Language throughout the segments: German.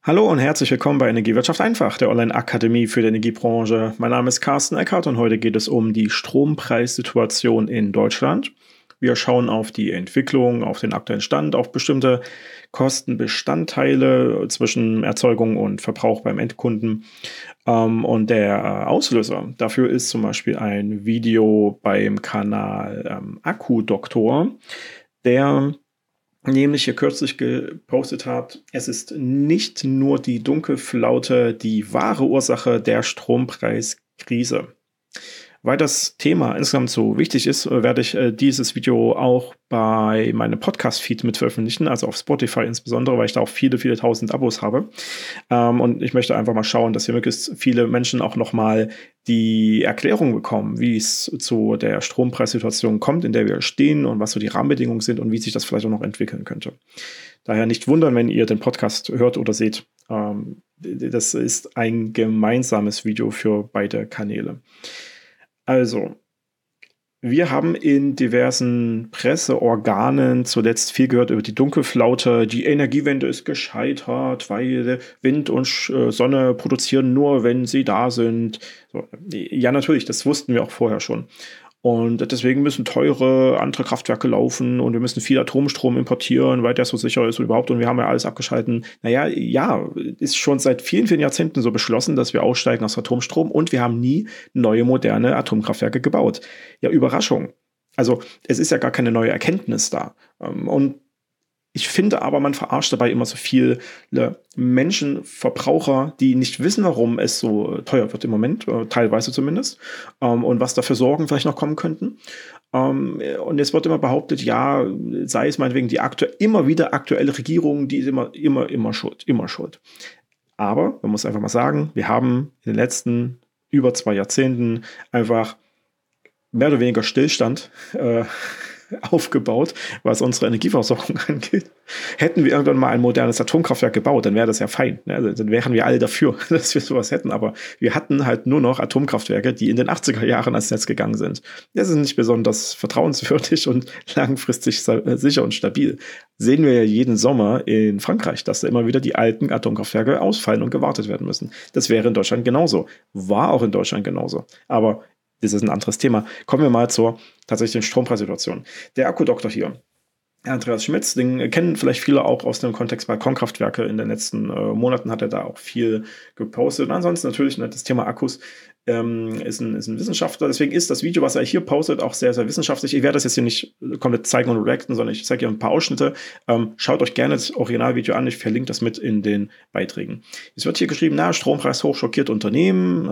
Hallo und herzlich willkommen bei Energiewirtschaft einfach, der Online-Akademie für die Energiebranche. Mein Name ist Carsten Eckhardt und heute geht es um die Strompreissituation in Deutschland. Wir schauen auf die Entwicklung, auf den aktuellen Stand, auf bestimmte Kostenbestandteile zwischen Erzeugung und Verbrauch beim Endkunden. Und der Auslöser dafür ist zum Beispiel ein Video beim Kanal Akkudoktor, der nämlich hier kürzlich gepostet hat, es ist nicht nur die Dunkelflaute die wahre Ursache der Strompreiskrise. Weil das Thema insgesamt so wichtig ist, werde ich dieses Video auch bei meinem Podcast-Feed mit veröffentlichen, also auf Spotify insbesondere, weil ich da auch viele, viele tausend Abos habe. Und ich möchte einfach mal schauen, dass hier möglichst viele Menschen auch nochmal die Erklärung bekommen, wie es zu der Strompreissituation kommt, in der wir stehen und was so die Rahmenbedingungen sind und wie sich das vielleicht auch noch entwickeln könnte. Daher nicht wundern, wenn ihr den Podcast hört oder seht. Das ist ein gemeinsames Video für beide Kanäle. Also, wir haben in diversen Presseorganen zuletzt viel gehört über die Dunkelflaute. Die Energiewende ist gescheitert, weil Wind und Sonne produzieren nur, wenn sie da sind. So, ja, natürlich, das wussten wir auch vorher schon. Und deswegen müssen teure andere Kraftwerke laufen und wir müssen viel Atomstrom importieren, weil der so sicher ist und überhaupt. Und wir haben ja alles abgeschalten. Naja, ja, ist schon seit vielen, vielen Jahrzehnten so beschlossen, dass wir aussteigen aus Atomstrom und wir haben nie neue, moderne Atomkraftwerke gebaut. Ja, Überraschung. Also es ist ja gar keine neue Erkenntnis da. Und ich finde aber, man verarscht dabei immer so viele Menschen, Verbraucher, die nicht wissen, warum es so teuer wird im Moment, teilweise zumindest, und was da für Sorgen vielleicht noch kommen könnten. Und es wird immer behauptet, ja, sei es meinetwegen die immer wieder aktuelle Regierung, die ist immer schuld. Aber man muss einfach mal sagen, wir haben in den letzten über 2 Jahrzehnten einfach mehr oder weniger Stillstand aufgebaut, was unsere Energieversorgung angeht. Hätten wir irgendwann mal ein modernes Atomkraftwerk gebaut, dann wäre das ja fein. Ne? Dann wären wir alle dafür, dass wir sowas hätten. Aber wir hatten halt nur noch Atomkraftwerke, die in den 80er Jahren ans Netz gegangen sind. Das ist nicht besonders vertrauenswürdig und langfristig sicher und stabil. Sehen wir ja jeden Sommer in Frankreich, dass da immer wieder die alten Atomkraftwerke ausfallen und gewartet werden müssen. Das wäre in Deutschland genauso. War auch in Deutschland genauso. Aber das ist ein anderes Thema. Kommen wir mal zur tatsächlichen Strompreissituation. Der Akkudoktor hier, Andreas Schmitz, den kennen vielleicht viele auch aus dem Kontext Balkonkraftwerke. In den letzten Monaten hat er da auch viel gepostet. Und ansonsten natürlich das Thema Akkus ist ein Wissenschaftler. Deswegen ist das Video, was er hier postet, auch sehr, sehr wissenschaftlich. Ich werde das jetzt hier nicht komplett zeigen und reacten, sondern ich zeige hier ein paar Ausschnitte. Schaut euch gerne das Originalvideo an. Ich verlinke das mit in den Beiträgen. Es wird hier geschrieben, Strompreis hoch schockiert Unternehmen,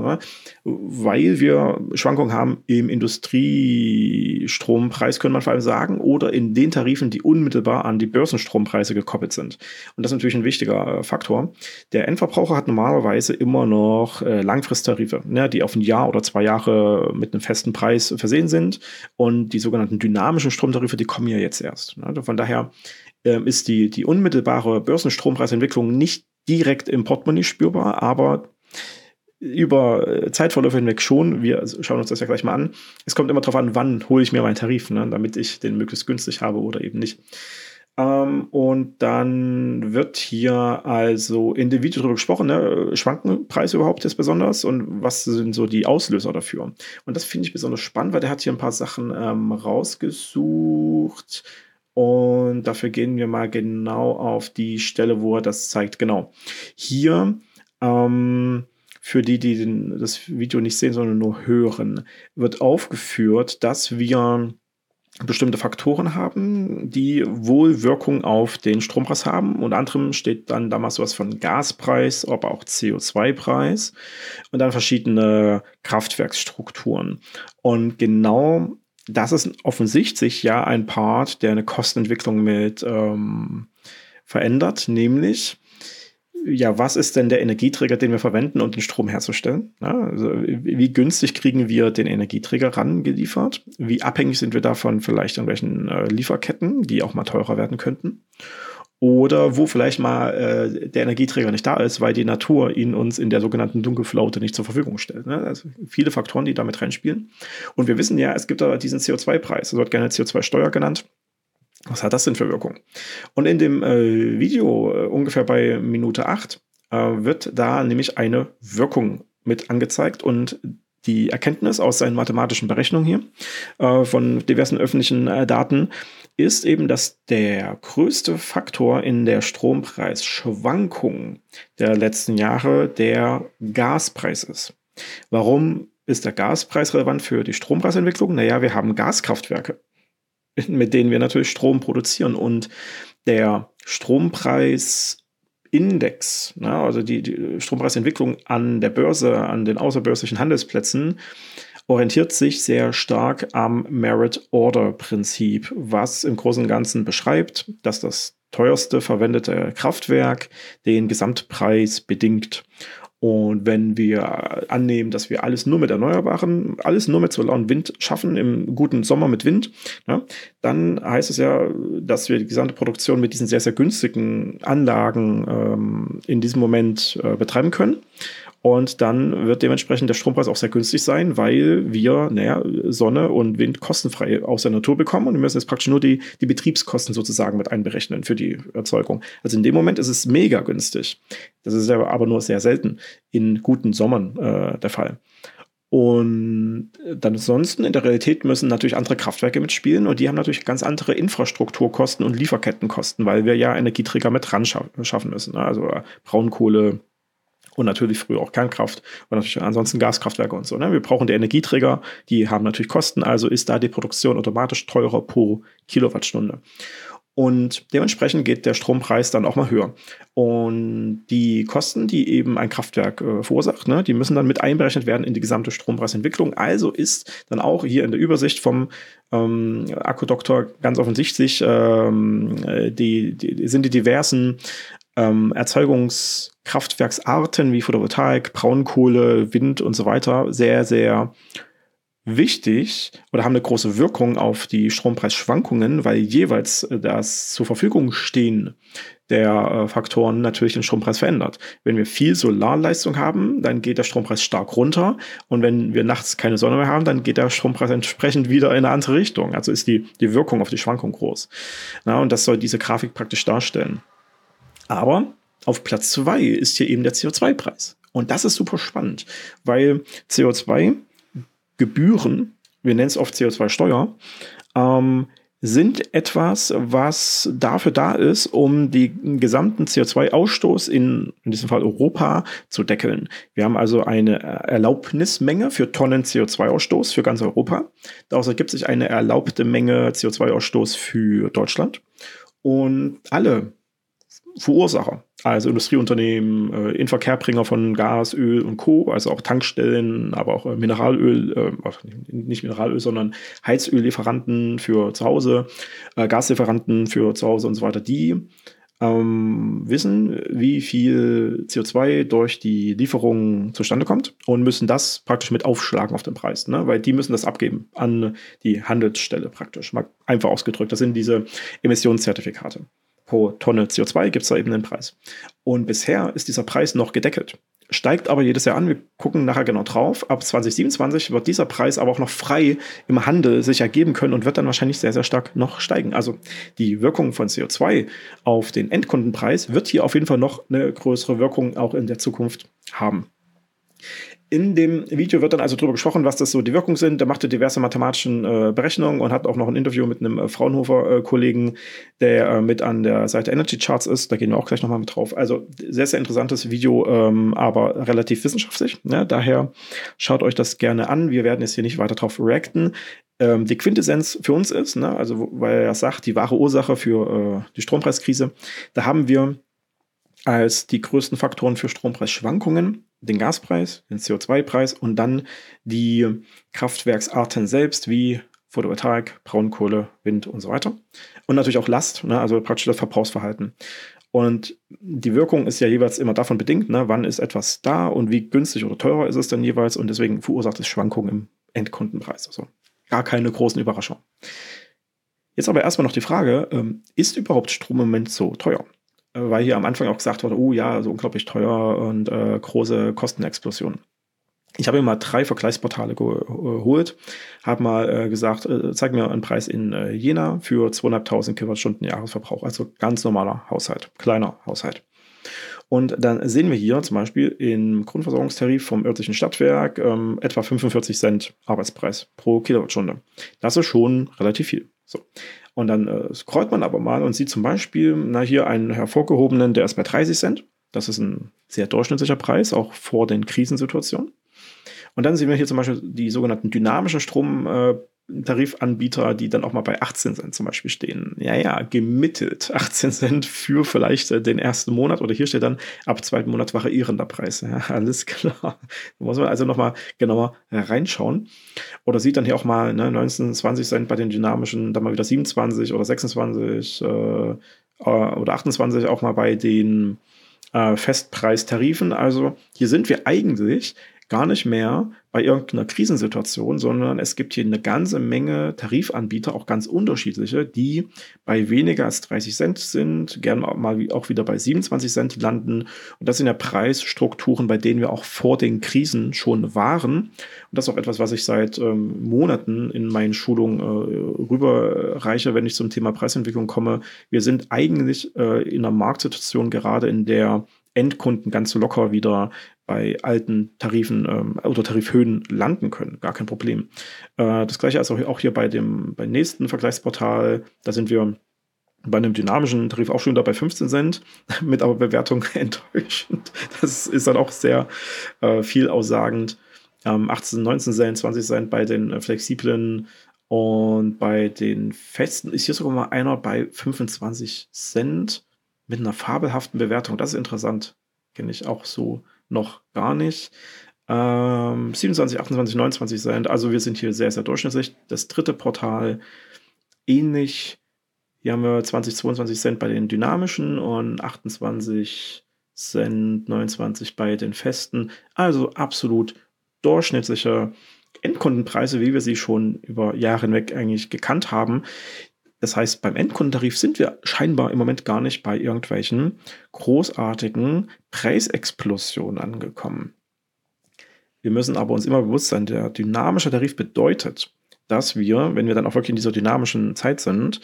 weil wir Schwankungen haben im Industriestrompreis, könnte man vor allem sagen, oder in den Tarifen, die unmittelbar an die Börsenstrompreise gekoppelt sind. Und das ist natürlich ein wichtiger Faktor. Der Endverbraucher hat normalerweise immer noch Langfristtarife, die auf ein Jahr oder 2 Jahre mit einem festen Preis versehen sind. Und die sogenannten dynamischen Stromtarife, die kommen ja jetzt erst. Von daher ist die unmittelbare Börsenstrompreisentwicklung nicht direkt im Portemonnaie spürbar, aber über Zeitverläufe hinweg schon. Wir schauen uns das ja gleich mal an. Es kommt immer darauf an, wann hole ich mir meinen Tarif, damit ich den möglichst günstig habe oder eben nicht. Und dann wird hier also in dem Video darüber gesprochen, schwanken Preise überhaupt jetzt besonders und was sind so die Auslöser dafür? Und das finde ich besonders spannend, weil der hat hier ein paar Sachen rausgesucht und dafür gehen wir mal genau auf die Stelle, wo er das zeigt. Genau. Hier für die das Video nicht sehen, sondern nur hören, wird aufgeführt, dass wir bestimmte Faktoren haben, die wohl Wirkung auf den Strompreis haben. Unter anderem steht dann damals sowas von Gaspreis, aber auch CO2-Preis und dann verschiedene Kraftwerksstrukturen. Und genau das ist offensichtlich ja ein Part, der eine Kostenentwicklung mit verändert, nämlich ja, was ist denn der Energieträger, den wir verwenden, um den Strom herzustellen? Also, wie günstig kriegen wir den Energieträger rangeliefert? Wie abhängig sind wir davon vielleicht an welchen Lieferketten, die auch mal teurer werden könnten? Oder wo vielleicht mal der Energieträger nicht da ist, weil die Natur ihn uns in der sogenannten Dunkelflaute nicht zur Verfügung stellt. Also viele Faktoren, die damit reinspielen. Und wir wissen ja, es gibt da diesen CO2-Preis, das wird gerne CO2-Steuer genannt. Was hat das denn für Wirkung? Und in dem Video, ungefähr bei Minute 8, wird da nämlich eine Wirkung mit angezeigt und die Erkenntnis aus seinen mathematischen Berechnungen hier von diversen öffentlichen Daten ist eben, dass der größte Faktor in der Strompreisschwankung der letzten Jahre der Gaspreis ist. Warum ist der Gaspreis relevant für die Strompreisentwicklung? Naja, wir haben Gaskraftwerke, mit denen wir natürlich Strom produzieren. Und der Strompreisindex, also die Strompreisentwicklung an der Börse, an den außerbörslichen Handelsplätzen, orientiert sich sehr stark am Merit-Order-Prinzip, was im Großen und Ganzen beschreibt, dass das teuerste verwendete Kraftwerk den Gesamtpreis bedingt. Und wenn wir annehmen, dass wir alles nur mit Erneuerbaren, alles nur mit Solar und Wind schaffen, im guten Sommer mit Wind, dann heißt es ja, dass wir die gesamte Produktion mit diesen sehr, sehr günstigen Anlagen in diesem Moment betreiben können. Und dann wird dementsprechend der Strompreis auch sehr günstig sein, weil wir Sonne und Wind kostenfrei aus der Natur bekommen und wir müssen jetzt praktisch nur die Betriebskosten sozusagen mit einberechnen für die Erzeugung. Also in dem Moment ist es mega günstig. Das ist ja aber nur sehr selten in guten Sommern der Fall. Und dann ansonsten in der Realität müssen natürlich andere Kraftwerke mitspielen und die haben natürlich ganz andere Infrastrukturkosten und Lieferkettenkosten, weil wir ja Energieträger mit ran schaffen müssen. Also Braunkohle, und natürlich früher auch Kernkraft und natürlich ansonsten Gaskraftwerke und so. Wir brauchen die Energieträger, die haben natürlich Kosten, also ist da die Produktion automatisch teurer pro Kilowattstunde. Und dementsprechend geht der Strompreis dann auch mal höher. Und die Kosten, die eben ein Kraftwerk verursacht, die müssen dann mit einberechnet werden in die gesamte Strompreisentwicklung. Also ist dann auch hier in der Übersicht vom Akkudoktor ganz offensichtlich sind die diversen Erzeugungskraftwerksarten wie Photovoltaik, Braunkohle, Wind und so weiter sehr, sehr wichtig oder haben eine große Wirkung auf die Strompreisschwankungen, weil jeweils das zur Verfügung stehen der Faktoren natürlich den Strompreis verändert. Wenn wir viel Solarleistung haben, dann geht der Strompreis stark runter und wenn wir nachts keine Sonne mehr haben, dann geht der Strompreis entsprechend wieder in eine andere Richtung. Also ist die Wirkung auf die Schwankung groß. Und das soll diese Grafik praktisch darstellen. Aber auf Platz 2 ist hier eben der CO2-Preis. Und das ist super spannend, weil CO2-Gebühren, wir nennen es oft CO2-Steuer, sind etwas, was dafür da ist, um den gesamten CO2-Ausstoß in diesem Fall Europa zu deckeln. Wir haben also eine Erlaubnismenge für Tonnen CO2-Ausstoß für ganz Europa. Daraus ergibt sich eine erlaubte Menge CO2-Ausstoß für Deutschland. Und alle Verursacher, also Industrieunternehmen, Inverkehrbringer von Gas, Öl und Co., also auch Tankstellen, aber auch Mineralöl, nicht Mineralöl, sondern Heizöllieferanten für zu Hause, Gaslieferanten für zu Hause und so weiter, die wissen, wie viel CO2 durch die Lieferung zustande kommt und müssen das praktisch mit aufschlagen auf den Preis, weil die müssen das abgeben an die Handelsstelle praktisch, mal einfach ausgedrückt. Das sind diese Emissionszertifikate. Pro Tonne CO2 gibt es da eben einen Preis. Und bisher ist dieser Preis noch gedeckelt. Steigt aber jedes Jahr an. Wir gucken nachher genau drauf. Ab 2027 wird dieser Preis aber auch noch frei im Handel sich ergeben können und wird dann wahrscheinlich sehr, sehr stark noch steigen. Also die Wirkung von CO2 auf den Endkundenpreis wird hier auf jeden Fall noch eine größere Wirkung auch in der Zukunft haben. In dem Video wird dann also darüber gesprochen, was das so die Wirkungen sind. Der machte diverse mathematischen Berechnungen und hat auch noch ein Interview mit einem Fraunhofer-Kollegen, der mit an der Seite Energy Charts ist. Da gehen wir auch gleich nochmal mit drauf. Also sehr, sehr interessantes Video, aber relativ wissenschaftlich. Daher schaut euch das gerne an. Wir werden jetzt hier nicht weiter drauf reacten. Die Quintessenz für uns ist, also weil er sagt, die wahre Ursache für die Strompreiskrise, da haben wir als die größten Faktoren für Strompreisschwankungen den Gaspreis, den CO2-Preis und dann die Kraftwerksarten selbst wie Photovoltaik, Braunkohle, Wind und so weiter. Und natürlich auch Last, also praktisch das Verbrauchsverhalten. Und die Wirkung ist ja jeweils immer davon bedingt, wann ist etwas da und wie günstig oder teurer ist es dann jeweils und deswegen verursacht es Schwankungen im Endkundenpreis. Also gar keine großen Überraschungen. Jetzt aber erstmal noch die Frage, ist überhaupt Strom im Moment so teuer? Weil hier am Anfang auch gesagt wurde, oh ja, so unglaublich teuer und große Kostenexplosion. Ich habe mir mal 3 Vergleichsportale geholt, habe mal gesagt, zeig mir einen Preis in Jena für 2.500 Kilowattstunden Jahresverbrauch, also ganz normaler Haushalt, kleiner Haushalt. Und dann sehen wir hier zum Beispiel im Grundversorgungstarif vom örtlichen Stadtwerk etwa 45 Cent Arbeitspreis pro Kilowattstunde. Das ist schon relativ viel. So. Und dann scrollt man aber mal und sieht zum Beispiel, hier einen hervorgehobenen, der ist bei 30 Cent. Das ist ein sehr durchschnittlicher Preis, auch vor den Krisensituationen. Und dann sehen wir hier zum Beispiel die sogenannten dynamischen Stromtarifanbieter, die dann auch mal bei 18 Cent zum Beispiel stehen. Ja, gemittelt 18 Cent für vielleicht den ersten Monat. Oder hier steht dann ab zweiten Monat variierender Preis. Ja, alles klar. Da muss man also nochmal genauer reinschauen. Oder sieht dann hier auch mal 19, 20 Cent bei den dynamischen, dann mal wieder 27 oder 26 oder 28 auch mal bei den Festpreistarifen. Also hier sind wir eigentlich gar nicht mehr bei irgendeiner Krisensituation, sondern es gibt hier eine ganze Menge Tarifanbieter, auch ganz unterschiedliche, die bei weniger als 30 Cent sind, gerne mal auch wieder bei 27 Cent landen. Und das sind ja Preisstrukturen, bei denen wir auch vor den Krisen schon waren. Und das ist auch etwas, was ich seit Monaten in meinen Schulungen rüberreiche, wenn ich zum Thema Preisentwicklung komme. Wir sind eigentlich in einer Marktsituation gerade, in der Endkunden ganz locker wieder bei alten Tarifen oder Tarifhöhen landen können. Gar kein Problem. Das gleiche also auch hier beim nächsten Vergleichsportal. Da sind wir bei einem dynamischen Tarif auch schon da bei 15 Cent, mit aber Bewertung enttäuschend. Das ist dann auch sehr viel aussagend. 18, 19 Cent, 20 Cent bei den flexiblen, und bei den festen ist hier sogar mal einer bei 25 Cent mit einer fabelhaften Bewertung. Das ist interessant. Kenne ich auch so noch gar nicht. 27, 28, 29 Cent. Also wir sind hier sehr, sehr durchschnittlich. Das dritte Portal ähnlich. Hier haben wir 20, 22 Cent bei den dynamischen und 28 Cent, 29 bei den festen. Also absolut durchschnittliche Endkundenpreise, wie wir sie schon über Jahre hinweg eigentlich gekannt haben. Das heißt, beim Endkundentarif sind wir scheinbar im Moment gar nicht bei irgendwelchen großartigen Preisexplosionen angekommen. Wir müssen aber uns immer bewusst sein, der dynamische Tarif bedeutet, dass wir, wenn wir dann auch wirklich in dieser dynamischen Zeit sind,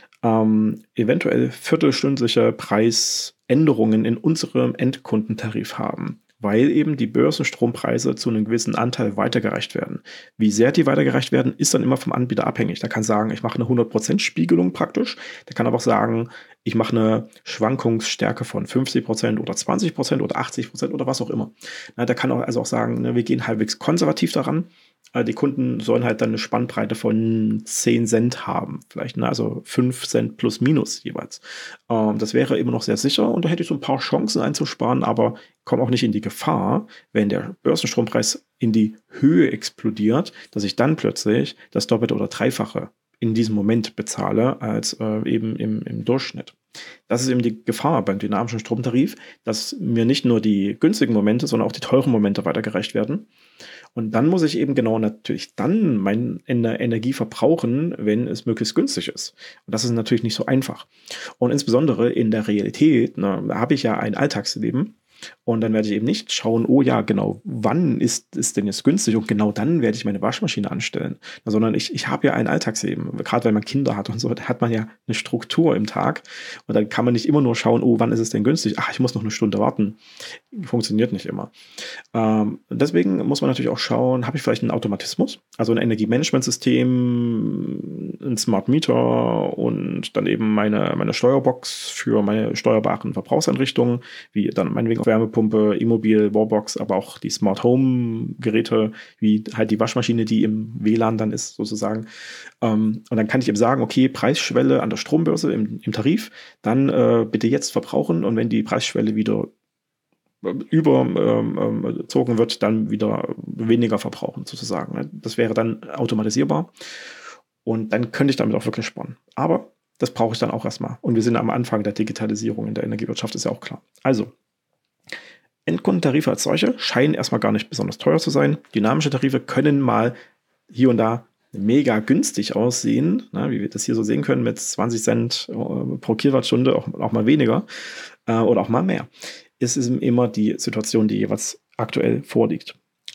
eventuell viertelstündliche Preisänderungen in unserem Endkundentarif haben, weil eben die Börsenstrompreise zu einem gewissen Anteil weitergereicht werden. Wie sehr die weitergereicht werden, ist dann immer vom Anbieter abhängig. Der kann sagen, ich mache eine 100% Spiegelung praktisch. Der kann aber auch sagen, ich mache eine Schwankungsstärke von 50% oder 20% oder 80% oder was auch immer. Der kann auch sagen, wir gehen halbwegs konservativ daran. Die Kunden sollen halt dann eine Spannbreite von 10 Cent haben, vielleicht, also 5 Cent plus minus jeweils. Das wäre immer noch sehr sicher und da hätte ich so ein paar Chancen einzusparen, aber komme auch nicht in die Gefahr, wenn der Börsenstrompreis in die Höhe explodiert, dass ich dann plötzlich das Doppelte oder Dreifache in diesem Moment bezahle als eben im Durchschnitt. Das ist eben die Gefahr beim dynamischen Stromtarif, dass mir nicht nur die günstigen Momente, sondern auch die teuren Momente weitergereicht werden. Und dann muss ich eben genau natürlich dann meine Energie verbrauchen, wenn es möglichst günstig ist. Und das ist natürlich nicht so einfach. Und insbesondere in der Realität, habe ich ja ein Alltagsleben. Und dann werde ich eben nicht schauen, oh ja, genau, wann ist es denn jetzt günstig und genau dann werde ich meine Waschmaschine anstellen. Sondern ich habe ja ein Alltagsleben, gerade wenn man Kinder hat und so, da hat man ja eine Struktur im Tag und dann kann man nicht immer nur schauen, oh, wann ist es denn günstig? Ach, ich muss noch eine Stunde warten. Funktioniert nicht immer. Deswegen muss man natürlich auch schauen, habe ich vielleicht einen Automatismus, also ein Energiemanagementsystem, ein Smart Meter und dann eben meine Steuerbox für meine steuerbaren Verbrauchseinrichtungen, wie dann meinetwegen auch Wärmepumpe, E-Mobil, Wallbox, aber auch die Smart Home Geräte, wie halt die Waschmaschine, die im WLAN dann ist sozusagen. Und dann kann ich eben sagen, okay, Preisschwelle an der Strombörse im Tarif, dann bitte jetzt verbrauchen und wenn die Preisschwelle wieder überzogen wird, dann wieder weniger verbrauchen sozusagen. Das wäre dann automatisierbar und dann könnte ich damit auch wirklich sparen. Aber das brauche ich dann auch erstmal. Und wir sind am Anfang der Digitalisierung in der Energiewirtschaft, ist ja auch klar. Also, Endkundentarife als solche scheinen erstmal gar nicht besonders teuer zu sein. Dynamische Tarife können mal hier und da mega günstig aussehen, wie wir das hier so sehen können mit 20 Cent pro Kilowattstunde, auch mal weniger oder auch mal mehr. Es ist immer die Situation, die jeweils aktuell vorliegt.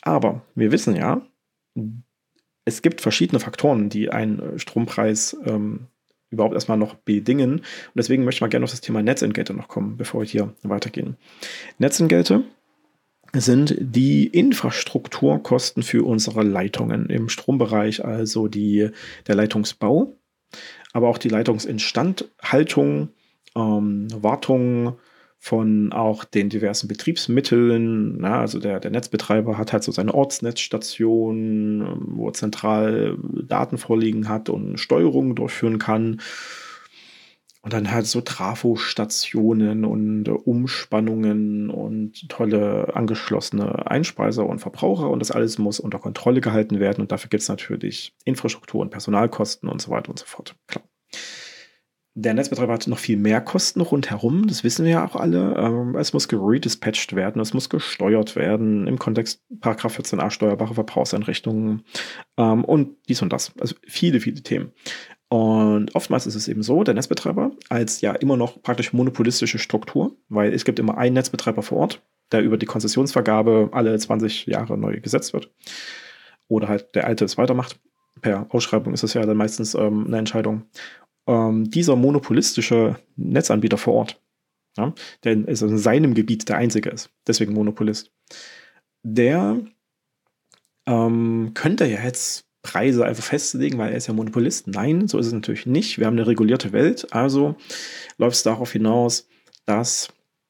Aber wir wissen ja, es gibt verschiedene Faktoren, die einen Strompreis überhaupt erstmal noch bedingen. Und deswegen möchte ich mal gerne auf das Thema Netzentgelte noch kommen, bevor wir hier weitergehen. Netzentgelte sind die Infrastrukturkosten für unsere Leitungen im Strombereich, also der Leitungsbau, aber auch die Leitungsinstandhaltung, Wartung von auch den diversen Betriebsmitteln. Na, also der Netzbetreiber hat halt so seine Ortsnetzstation, wo er zentral Daten vorliegen hat und Steuerungen durchführen kann. Und dann halt so Trafostationen und Umspannungen und tolle angeschlossene Einspeiser und Verbraucher. Und das alles muss unter Kontrolle gehalten werden. Und dafür gibt es natürlich Infrastruktur und Personalkosten und so weiter und so fort. Klar. Der Netzbetreiber hat noch viel mehr Kosten rundherum, das wissen wir ja auch alle. Es muss geredispatcht werden, es muss gesteuert werden im Kontext Paragraph 14a steuerbare Verbrauchseinrichtungen und dies und das. Also viele, viele Themen. Und oftmals ist es eben so, der Netzbetreiber als ja immer noch praktisch monopolistische Struktur, weil es gibt immer einen Netzbetreiber vor Ort, der über die Konzessionsvergabe alle 20 Jahre neu gesetzt wird. Oder halt der alte es weitermacht. Per Ausschreibung ist das ja dann meistens eine Entscheidung. Dieser monopolistische Netzanbieter vor Ort, ja, der ist in seinem Gebiet der einzige ist, deswegen Monopolist, der könnte ja jetzt Preise einfach festlegen, weil er ist ja Monopolist. Nein, so ist es natürlich nicht. Wir haben eine regulierte Welt, also läuft es darauf hinaus, dass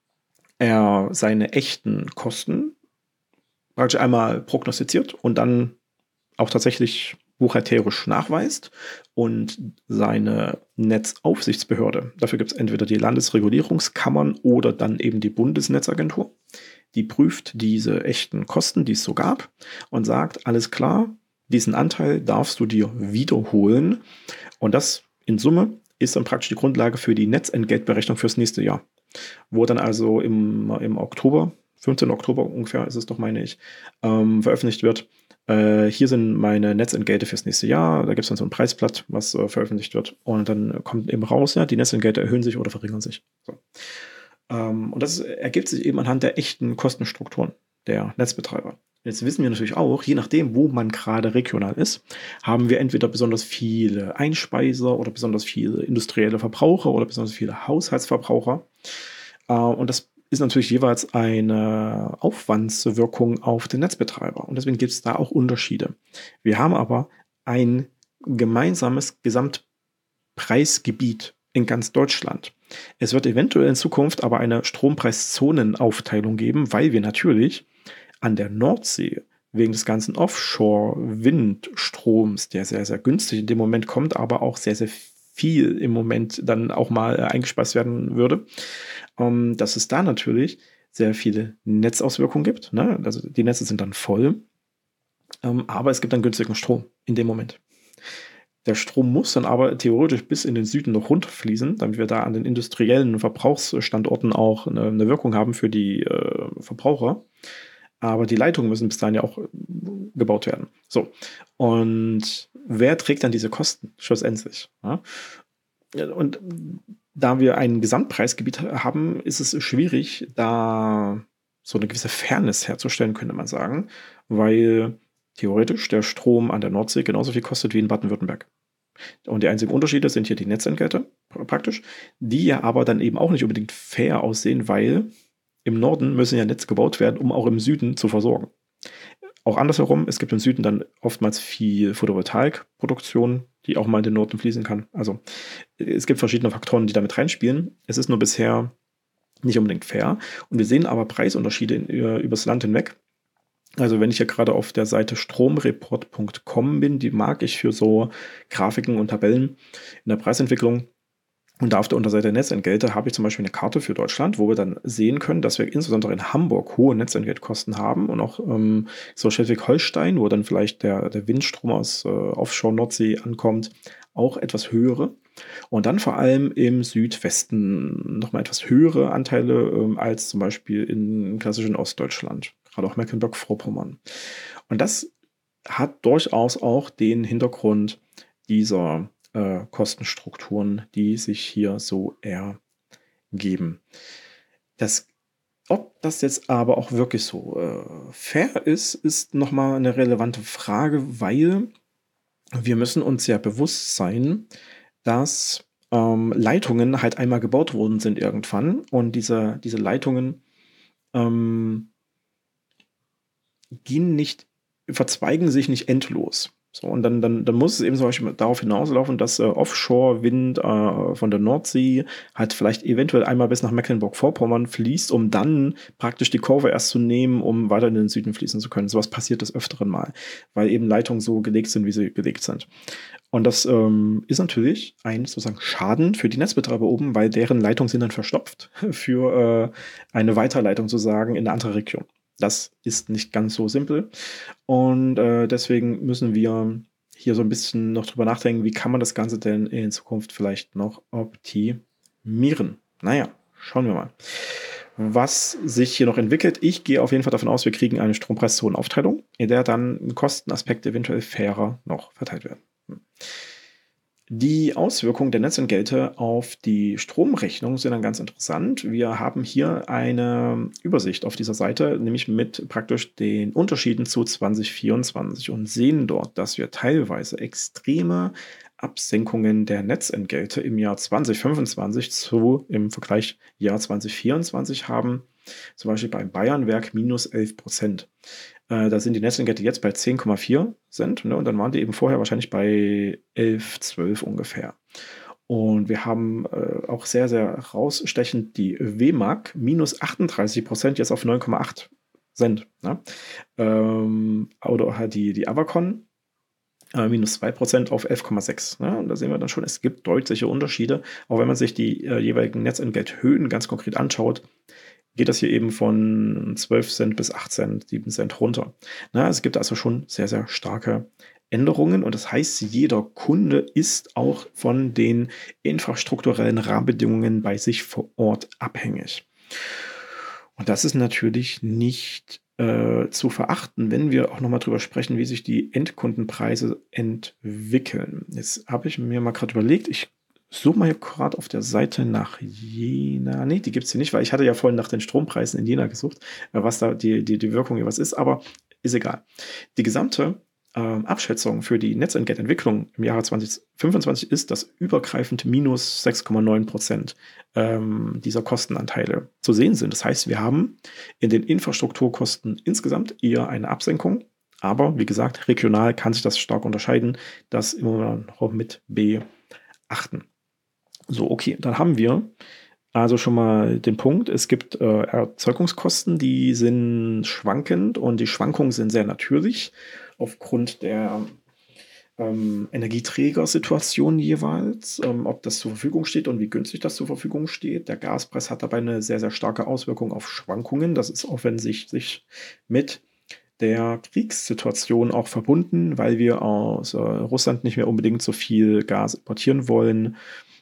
er seine echten Kosten praktisch einmal prognostiziert und dann auch tatsächlich buchhalterisch nachweist und seine Netzaufsichtsbehörde, dafür gibt es entweder die Landesregulierungskammern oder dann eben die Bundesnetzagentur, die prüft diese echten Kosten, die es so gab und sagt, alles klar, diesen Anteil darfst du dir wiederholen und das in Summe ist dann praktisch die Grundlage für die Netzentgeltberechnung fürs nächste Jahr, wo dann also im Oktober, 15. Oktober ungefähr ist es doch, meine ich, veröffentlicht wird. Hier sind meine Netzentgelte fürs nächste Jahr. Da gibt es dann so ein Preisblatt, was veröffentlicht wird. Und dann kommt eben raus, ja, die Netzentgelte erhöhen sich oder verringern sich. So. Und das ergibt sich eben anhand der echten Kostenstrukturen der Netzbetreiber. Jetzt wissen wir natürlich auch, je nachdem, wo man gerade regional ist, haben wir entweder besonders viele Einspeiser oder besonders viele industrielle Verbraucher oder besonders viele Haushaltsverbraucher. Und das ist natürlich jeweils eine Aufwandswirkung auf den Netzbetreiber. Und deswegen gibt es da auch Unterschiede. Wir haben aber ein gemeinsames Gesamtpreisgebiet in ganz Deutschland. Es wird eventuell in Zukunft aber eine Strompreiszonenaufteilung geben, weil wir natürlich an der Nordsee wegen des ganzen Offshore-Windstroms, der sehr, sehr günstig in dem Moment kommt, aber auch sehr, sehr viel im Moment dann auch mal eingespeist werden würde, dass es da natürlich sehr viele Netzauswirkungen gibt. Ne? Also die Netze sind dann voll, aber es gibt dann günstigen Strom in dem Moment. Der Strom muss dann aber theoretisch bis in den Süden noch runterfließen, damit wir da an den industriellen Verbrauchsstandorten auch eine Wirkung haben für die Verbraucher. Aber die Leitungen müssen bis dahin ja auch gebaut werden. So. Und wer trägt dann diese Kosten schlussendlich? Ja? Und da wir ein Gesamtpreisgebiet haben, ist es schwierig, da so eine gewisse Fairness herzustellen, könnte man sagen, weil theoretisch der Strom an der Nordsee genauso viel kostet wie in Baden-Württemberg. Und die einzigen Unterschiede sind hier die Netzentgelte praktisch, die ja aber dann eben auch nicht unbedingt fair aussehen, weil im Norden müssen ja Netze gebaut werden, um auch im Süden zu versorgen. Auch andersherum, es gibt im Süden dann oftmals viel Photovoltaikproduktion, die auch mal in den Norden fließen kann. Also es gibt verschiedene Faktoren, die damit reinspielen. Es ist nur bisher nicht unbedingt fair. Und wir sehen aber Preisunterschiede übers Land hinweg. Also wenn ich hier gerade auf der Seite stromreport.com bin, die mag ich für so Grafiken und Tabellen in der Preisentwicklung. Und da auf der Unterseite Netzentgelte habe ich zum Beispiel eine Karte für Deutschland, wo wir dann sehen können, dass wir insbesondere in Hamburg hohe Netzentgeltkosten haben und auch so Schleswig-Holstein, wo dann vielleicht der Windstrom aus Offshore-Nordsee ankommt, auch etwas höhere. Und dann vor allem im Südwesten nochmal etwas höhere Anteile als zum Beispiel in klassischen Ostdeutschland, gerade auch Mecklenburg-Vorpommern. Und das hat durchaus auch den Hintergrund dieser Kostenstrukturen, die sich hier so ergeben. Das Ob das jetzt aber auch wirklich so fair ist nochmal eine relevante Frage, weil wir müssen uns ja bewusst sein, dass Leitungen halt einmal gebaut worden sind irgendwann und diese Leitungen ähm, gehen nicht, verzweigen sich nicht endlos. So, und dann muss es eben zum Beispiel darauf hinauslaufen, dass Offshore-Wind von der Nordsee halt vielleicht eventuell einmal bis nach Mecklenburg-Vorpommern fließt, um dann praktisch die Kurve erst zu nehmen, um weiter in den Süden fließen zu können. Sowas passiert des Öfteren mal, weil eben Leitungen so gelegt sind, wie sie gelegt sind. Und das ist natürlich ein sozusagen Schaden für die Netzbetreiber oben, weil deren Leitungen sind dann verstopft für eine Weiterleitung sozusagen in eine andere Region. Das ist nicht ganz so simpel. Und deswegen müssen wir hier so ein bisschen noch drüber nachdenken, wie kann man das Ganze denn in Zukunft vielleicht noch optimieren. Naja, schauen wir mal, was sich hier noch entwickelt. Ich gehe auf jeden Fall davon aus, wir kriegen eine Strompreiszonenaufteilung, in der dann Kostenaspekte eventuell fairer noch verteilt werden. Die Auswirkungen der Netzentgelte auf die Stromrechnung sind dann ganz interessant. Wir haben hier eine Übersicht auf dieser Seite, nämlich mit praktisch den Unterschieden zu 2024 und sehen dort, dass wir teilweise extreme Absenkungen der Netzentgelte im Jahr 2025 im Vergleich Jahr 2024 haben. Zum Beispiel beim Bayernwerk minus 11%. Da sind die Netzentgelte jetzt bei 10,4 Cent, ne? Und dann waren die eben vorher wahrscheinlich bei 11, 12 ungefähr. Und wir haben auch sehr, sehr rausstechend die WMAG minus 38% jetzt auf 9,8 Cent. Ne? Oder halt die Avacon minus 2% auf 11,6. Ne? Und da sehen wir dann schon, es gibt deutliche Unterschiede. Auch wenn man sich die jeweiligen Netzentgelthöhen ganz konkret anschaut, geht das hier eben von 12 Cent bis 8 Cent, 7 Cent runter. Na, es gibt also schon sehr, sehr starke Änderungen und das heißt, jeder Kunde ist auch von den infrastrukturellen Rahmenbedingungen bei sich vor Ort abhängig. Und das ist natürlich nicht zu verachten, wenn wir auch nochmal drüber sprechen, wie sich die Endkundenpreise entwickeln. Jetzt habe ich mir mal gerade überlegt, ich suche mal gerade auf der Seite nach Jena. Nee, die gibt es hier nicht, weil ich hatte ja vorhin nach den Strompreisen in Jena gesucht, was da die Wirkung jeweils ist, aber ist egal. Die gesamte Abschätzung für die Netzentgeltentwicklung im Jahre 2025 ist, dass übergreifend minus 6,9% dieser Kostenanteile zu sehen sind. Das heißt, wir haben in den Infrastrukturkosten insgesamt eher eine Absenkung, aber wie gesagt, regional kann sich das stark unterscheiden. Das immer noch mit beachten. So, okay, dann haben wir also schon mal den Punkt, es gibt Erzeugungskosten, die sind schwankend und die Schwankungen sind sehr natürlich aufgrund der Energieträgersituation jeweils, ob das zur Verfügung steht und wie günstig das zur Verfügung steht. Der Gaspreis hat dabei eine sehr, sehr starke Auswirkung auf Schwankungen. Das ist offensichtlich mit der Kriegssituation auch verbunden, weil wir aus Russland nicht mehr unbedingt so viel Gas importieren wollen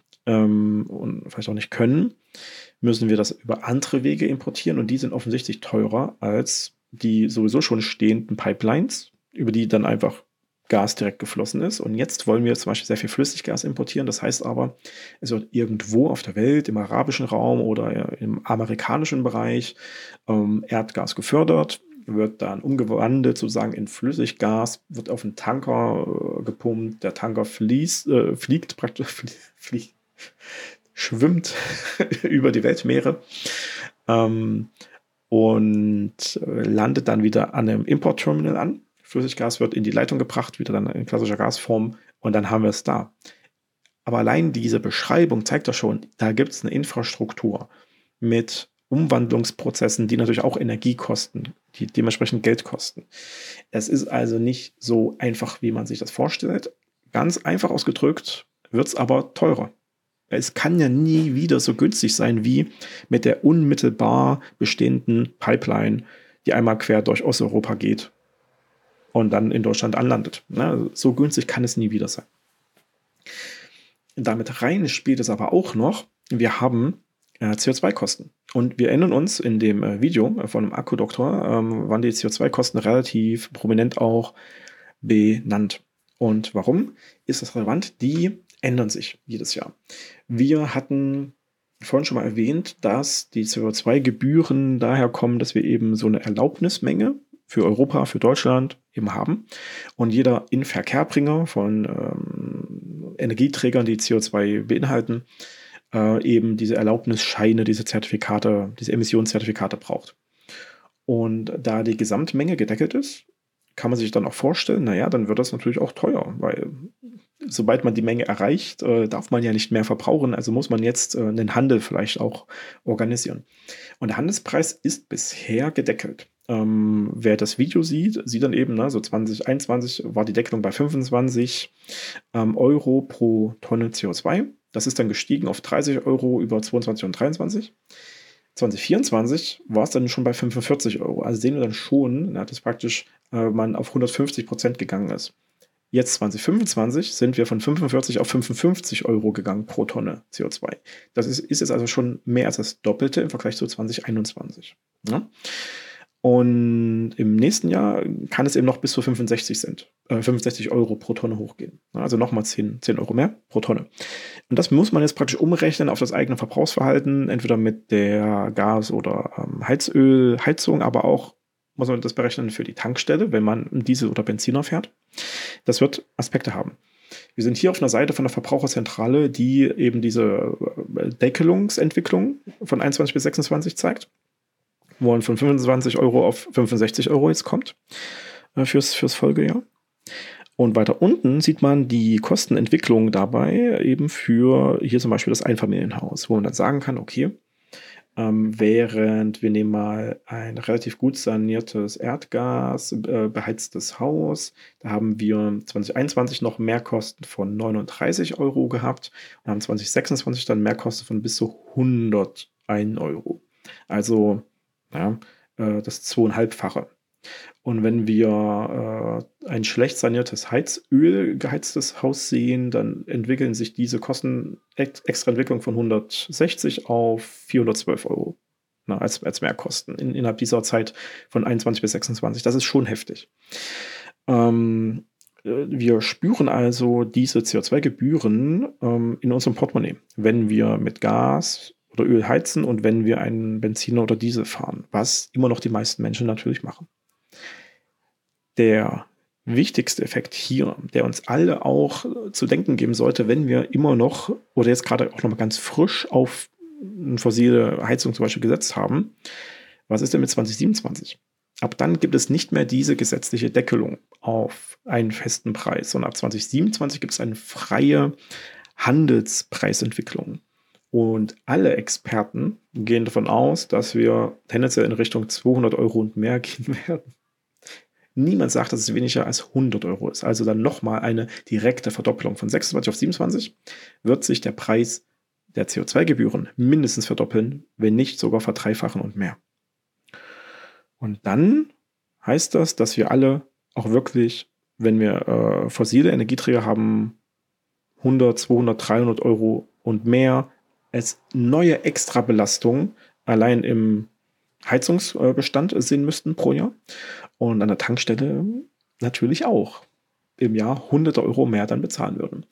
und vielleicht auch nicht können, müssen wir das über andere Wege importieren und die sind offensichtlich teurer als die sowieso schon stehenden Pipelines, über die dann einfach Gas direkt geflossen ist. Und jetzt wollen wir zum Beispiel sehr viel Flüssiggas importieren. Das heißt aber, es wird irgendwo auf der Welt, im arabischen Raum oder im amerikanischen Bereich Erdgas gefördert, wird dann umgewandelt sozusagen in Flüssiggas, wird auf einen Tanker gepumpt. Der Tanker fliegt praktisch, schwimmt über die Weltmeere und landet dann wieder an einem Importterminal an. Flüssiggas wird in die Leitung gebracht, wieder dann in klassischer Gasform und dann haben wir es da. Aber allein diese Beschreibung zeigt ja schon, da gibt es eine Infrastruktur mit Umwandlungsprozessen, die natürlich auch Energie kosten, die dementsprechend Geld kosten. Es ist also nicht so einfach, wie man sich das vorstellt. Ganz einfach ausgedrückt wird es aber teurer. Es kann ja nie wieder so günstig sein wie mit der unmittelbar bestehenden Pipeline, die einmal quer durch Osteuropa geht und dann in Deutschland anlandet. So günstig kann es nie wieder sein. Damit rein spielt es aber auch noch, wir haben CO2-Kosten. Und wir erinnern uns, in dem Video von einem Akkudoktor waren die CO2-Kosten relativ prominent auch benannt. Und warum ist das relevant? Die ändern sich jedes Jahr. Wir hatten vorhin schon mal erwähnt, dass die CO2-Gebühren daher kommen, dass wir eben so eine Erlaubnismenge für Europa, für Deutschland eben haben. Und jeder Inverkehrbringer von Energieträgern, die CO2 beinhalten, eben diese Erlaubnisscheine, diese Zertifikate, diese Emissionszertifikate braucht. Und da die Gesamtmenge gedeckelt ist, kann man sich dann auch vorstellen, naja, dann wird das natürlich auch teuer, weil sobald man die Menge erreicht, darf man ja nicht mehr verbrauchen, also muss man jetzt einen Handel vielleicht auch organisieren. Und der Handelspreis ist bisher gedeckelt. Wer das Video sieht, sieht dann eben, so 2021 war die Deckelung bei 25 Euro pro Tonne CO2. Das ist dann gestiegen auf 30 Euro über 22 und 23. 2024 war es dann schon bei 45 Euro. Also sehen wir dann schon, dass praktisch man auf 150% gegangen ist. Jetzt 2025 sind wir von 45 auf 55 Euro gegangen pro Tonne CO2. Das ist jetzt also schon mehr als das Doppelte im Vergleich zu 2021. Ja? Und im nächsten Jahr kann es eben noch bis zu 65 Euro pro Tonne hochgehen. Also nochmal 10 Euro mehr pro Tonne. Und das muss man jetzt praktisch umrechnen auf das eigene Verbrauchsverhalten, entweder mit der Gas- oder Heizölheizung, aber auch muss man das berechnen für die Tankstelle, wenn man Diesel oder Benziner fährt. Das wird Aspekte haben. Wir sind hier auf einer Seite von der Verbraucherzentrale, die eben diese Deckelungsentwicklung von 21 bis 26 zeigt, wo man von 25 Euro auf 65 Euro jetzt kommt fürs Folgejahr. Und weiter unten sieht man die Kostenentwicklung dabei eben für hier zum Beispiel das Einfamilienhaus, wo man dann sagen kann, okay, während wir nehmen mal ein relativ gut saniertes Erdgas beheiztes Haus, da haben wir 2021 noch Mehrkosten von 39 Euro gehabt und haben 2026 dann Mehrkosten von bis zu 101 Euro. Also ja, das 2,5-fache. Und wenn wir ein schlecht saniertes Heizöl geheiztes Haus sehen, dann entwickeln sich diese Kosten extra Entwicklung von 160 auf 412 Euro als Mehrkosten innerhalb dieser Zeit von 21 bis 26. Das ist schon heftig. Wir spüren also diese CO2-Gebühren in unserem Portemonnaie, wenn wir mit Gas oder Öl heizen und wenn wir einen Benziner oder Diesel fahren, was immer noch die meisten Menschen natürlich machen. Der wichtigste Effekt hier, der uns alle auch zu denken geben sollte, wenn wir immer noch oder jetzt gerade auch noch mal ganz frisch auf eine fossile Heizung zum Beispiel gesetzt haben, was ist denn mit 2027? Ab dann gibt es nicht mehr diese gesetzliche Deckelung auf einen festen Preis, sondern ab 2027 gibt es eine freie Handelspreisentwicklung. Und alle Experten gehen davon aus, dass wir tendenziell in Richtung 200 Euro und mehr gehen werden. Niemand sagt, dass es weniger als 100 Euro ist. Also dann nochmal eine direkte Verdoppelung. Von 26 auf 27 wird sich der Preis der CO2-Gebühren mindestens verdoppeln, wenn nicht sogar verdreifachen und mehr. Und dann heißt das, dass wir alle auch wirklich, wenn wir fossile Energieträger haben, 100, 200, 300 Euro und mehr als neue Extrabelastung allein im Heizungsbestand sehen müssten pro Jahr. Und an der Tankstelle natürlich auch im Jahr hunderte Euro mehr dann bezahlen würden.